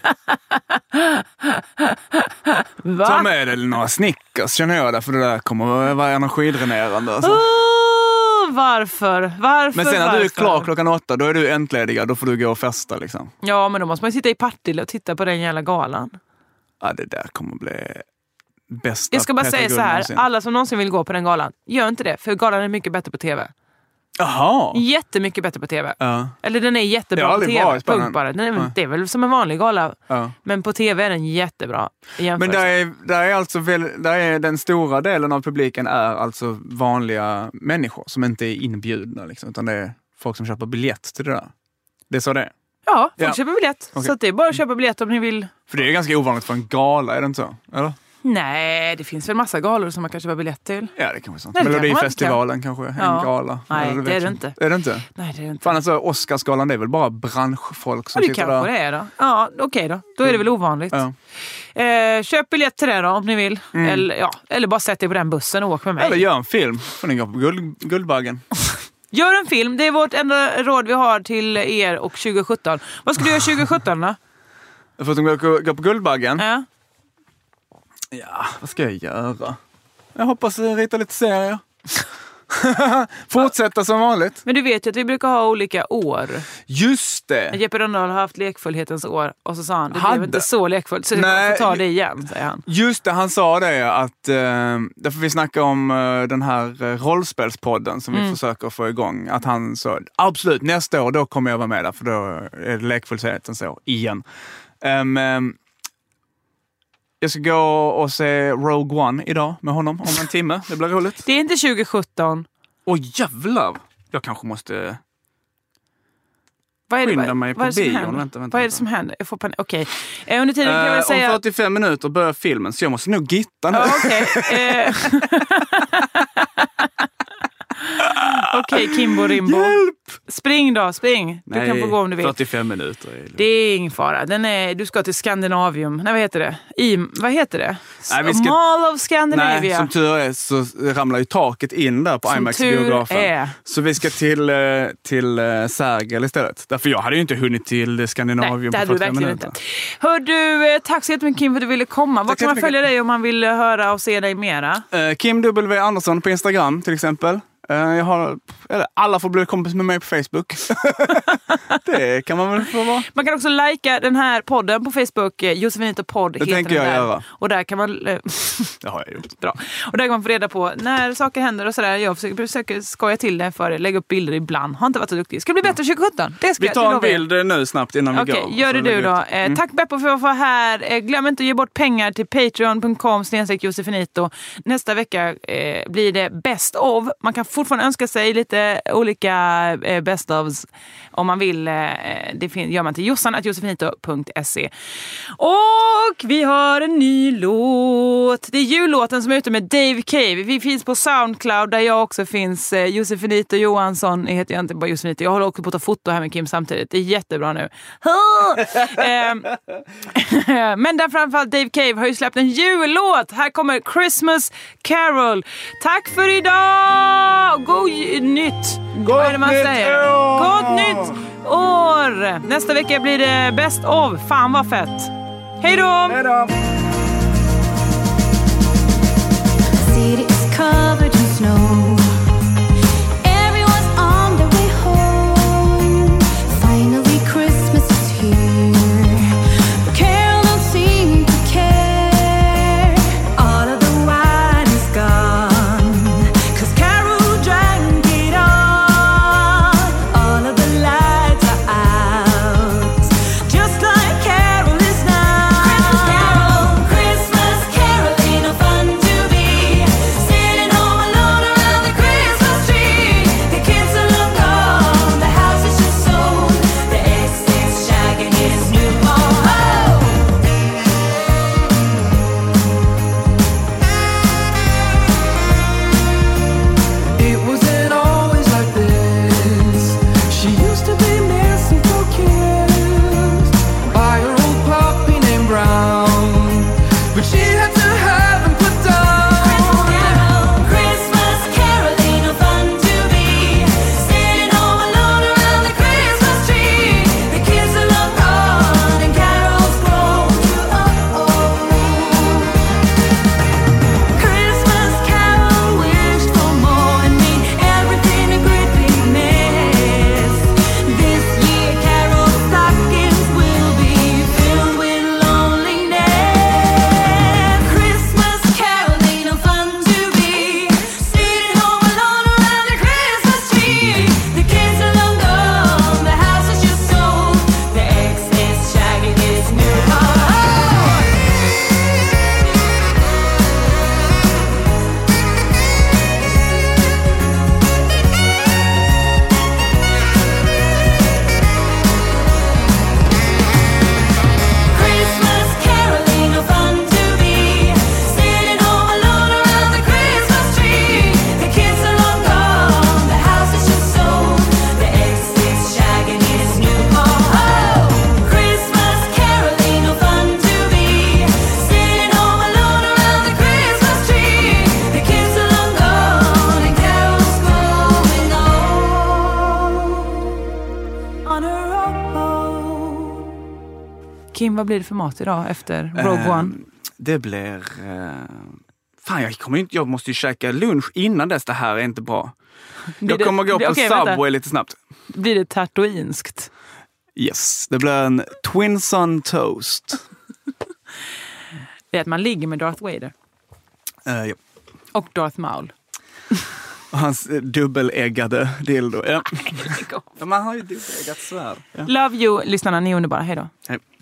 Va? Ta med dig några Snickers, känner jag där, för det där kommer att vara energidränerande. Alltså. Oh! Varför? Varför? Men sen när varför? du är klar klockan åtta, då är du äntliga, då får du gå och festa liksom. Ja, men då måste man sitta i Partille och titta på den jävla galan. Ja, det där kommer att bli bästa. Jag ska bara Peter säga så här, någonsin. Alla som någonsin vill gå på den galan, gör inte det, för galan är mycket bättre på tv. Jaha. Jättemycket bättre på tv. Ja. Eller den är jättebra på tv. Punkt bara. Den är, ja. Det är väl som en vanlig gala. Ja. Men på tv är den jättebra. Men där är, där är alltså väl, där är den stora delen av publiken är alltså vanliga människor som inte är inbjudna liksom, utan det är folk som köper biljett till det där. Det är så det är. Ja, folk ja. köper biljett. Okay. Så det är bara att köpa biljett om ni vill. För det är ganska ovanligt för en gala, är det inte så? Eller? Nej, det finns väl massa galor som man kanske var biljett till. Ja, det kanske är sant. Nej, det Melodifestivalen kanske, en Ja. gala. Nej, Eller det är det vet inte. Är det inte? Nej, det är det inte. Fan, alltså Oscarsgalan, det är väl bara branschfolk som Ja, det sitter kanske där. det är då. Ja, okej okay då. Då är det väl ovanligt. Ja. Eh, köp biljett till det då om ni vill. Mm. Eller, ja, eller bara sätt er på den bussen och åk med mig. Eller gör en film. Får ni gå på guld, Guldbaggen. Gör en film. Det är vårt enda råd vi har till er och tjugo sjutton. Vad ska du göra tjugo sjutton då? För att de går, går på Guldbaggen? Ja. Ja, vad ska jag göra? Jag hoppas rita lite serier. Fortsätta som vanligt. Men du vet ju att vi brukar ha olika år. Just det. Jeppe Rönndahl har haft lekfullhetens år och så sa han, det Hade. blev inte så lekfullt så du Nej. får ta det igen, säger han. Just det, han sa det att, eh, därför vi snackar om eh, den här eh, rollspelspodden som Mm. vi försöker få igång. Att han sa, absolut, nästa år då kommer jag vara med där för då är det lekfullhetens år igen. Um, um, jag ska gå och se Rogue One idag med honom om en timme. Det blir roligt. Det är inte tjugo sjutton. Åh jävlar! Jag kanske måste... Vad är det, Skynda vad, mig på vad är det som bion. händer? Vänta, vänta, vad är det vänta. som händer? Jag får panik. Okej. Eh, under tiden kan jag väl Eh, säga... Om fyrtiofem minuter börjar filmen så jag måste nog gitta nu. Ja, okej. Eh... Okej, Kimbo Rimbo. Hjälp! Spring då, spring. Du Nej, kan få gå om du vill. fyrtiofem minuter. Är Det är ingen fara. Den är, du ska till Skandinavium. Nej, vad heter det? I, vad heter det? Nej, vi ska- Mall of Scandinavia. Nej, som tur är så ramlar ju taket in där på Som IMAX-biografen. tur är. Så vi ska till, eh, till eh, Särgel istället. Därför jag hade ju inte hunnit till Nej, Skandinavium det på hade du fyrtiofem verkligen minuter. inte. Hör du, eh, tack så jättemycket Kim för att du ville komma. Var Tack så kan man jättemycket. följa dig om man vill höra och se dig mera? Eh, Kim W. Andersson på Instagram till exempel. Eh, jag har, eller, alla får bli kompis med mig på Facebook. Det kan man väl få vara. Man kan också likea den här podden på Facebook. eh, Josefinito podd Det heter tänker den jag där. göra. Och där kan man... eh, Det har jag gjort. Bra. Och där kan man få reda på när saker händer och sådär. Jag försöker, försöker skoja till det för er. Lägga upp bilder ibland. Har inte varit så duktig. Ska det bli bättre tjugo sjutton? Det ska Vi jag, tar det en lovar jag. bild nu snabbt innan vi Okej, går. gör det Så du lägger då. vi ut. Eh, Mm. Tack Beppo för att vara här. Eh, glöm inte att ge bort pengar till patreon punkt com snedstreck Josefinito. Nästa vecka eh, blir det best of. Man kan fortfarande önska sig lite olika eh, best ofs om man vill. Eh, det fin- gör man till jossan at josefinito punkt se. Och vi har en ny låt. Det är jullåten som är ute med Dave Cave. Vi finns på Soundcloud där jag också finns. Eh, Josefinito Johansson heter jag inte bara Josefinito. Jag håller också på att ta foto här med Kim samtidigt. Det är jättebra nu. Ehm, Men där framförallt Dave Cave har ju släppt en jullåt. Här kommer Christmas Carol. Tack för idag! God j- nytt! Vad är det man nytt säger? år! Gott nytt år! Nästa vecka blir det best of. Fan vad fett. Hej då! Hej då! City is covered in snow. Everyone's on their way home. Finally Christmas is here. But Carol don't seem to care. All of the wine is gone. 'Cause Carol drank it all. All of the lights are out. Just like Carol is now. Christmas Carol, Christmas Carol, ain't no fun to be. Sitting home alone around the Christmas tree. The kids are long gone, the house is just sold. The ex is shagging his newborn. Oh! It wasn't always like this. She used to be missing for kids by her old puppy named Brown, but she had to have him put down. Carol, Christmas Carol, ain't no fun to be. Sitting home alone around the Christmas tree. The kids are long gone and Carol's grown to oh. Christmas Carol wished for more and made everything a great big mess. This year Carol's stockings will be filled with loneliness. Kim, vad blir det för mat idag efter Rogue Eh, One? Det blir... Eh, fan, jag, kommer inte, jag måste ju käka lunch innan dess. Det här är inte bra. Blir Jag det- kommer gå blir- på okej, Subway vänta. lite snabbt. Blir det tartoinskt? Yes, det blir en Twins on toast. Det är att man ligger med Darth Vader. Eh, ja. Och Darth Maul. Och hans eh, dubbeläggade dildo. Ja. För man har ju dubbeläggat svärd. Ja. Love you, lyssnarna. Ni är underbara. Hej då. Hej.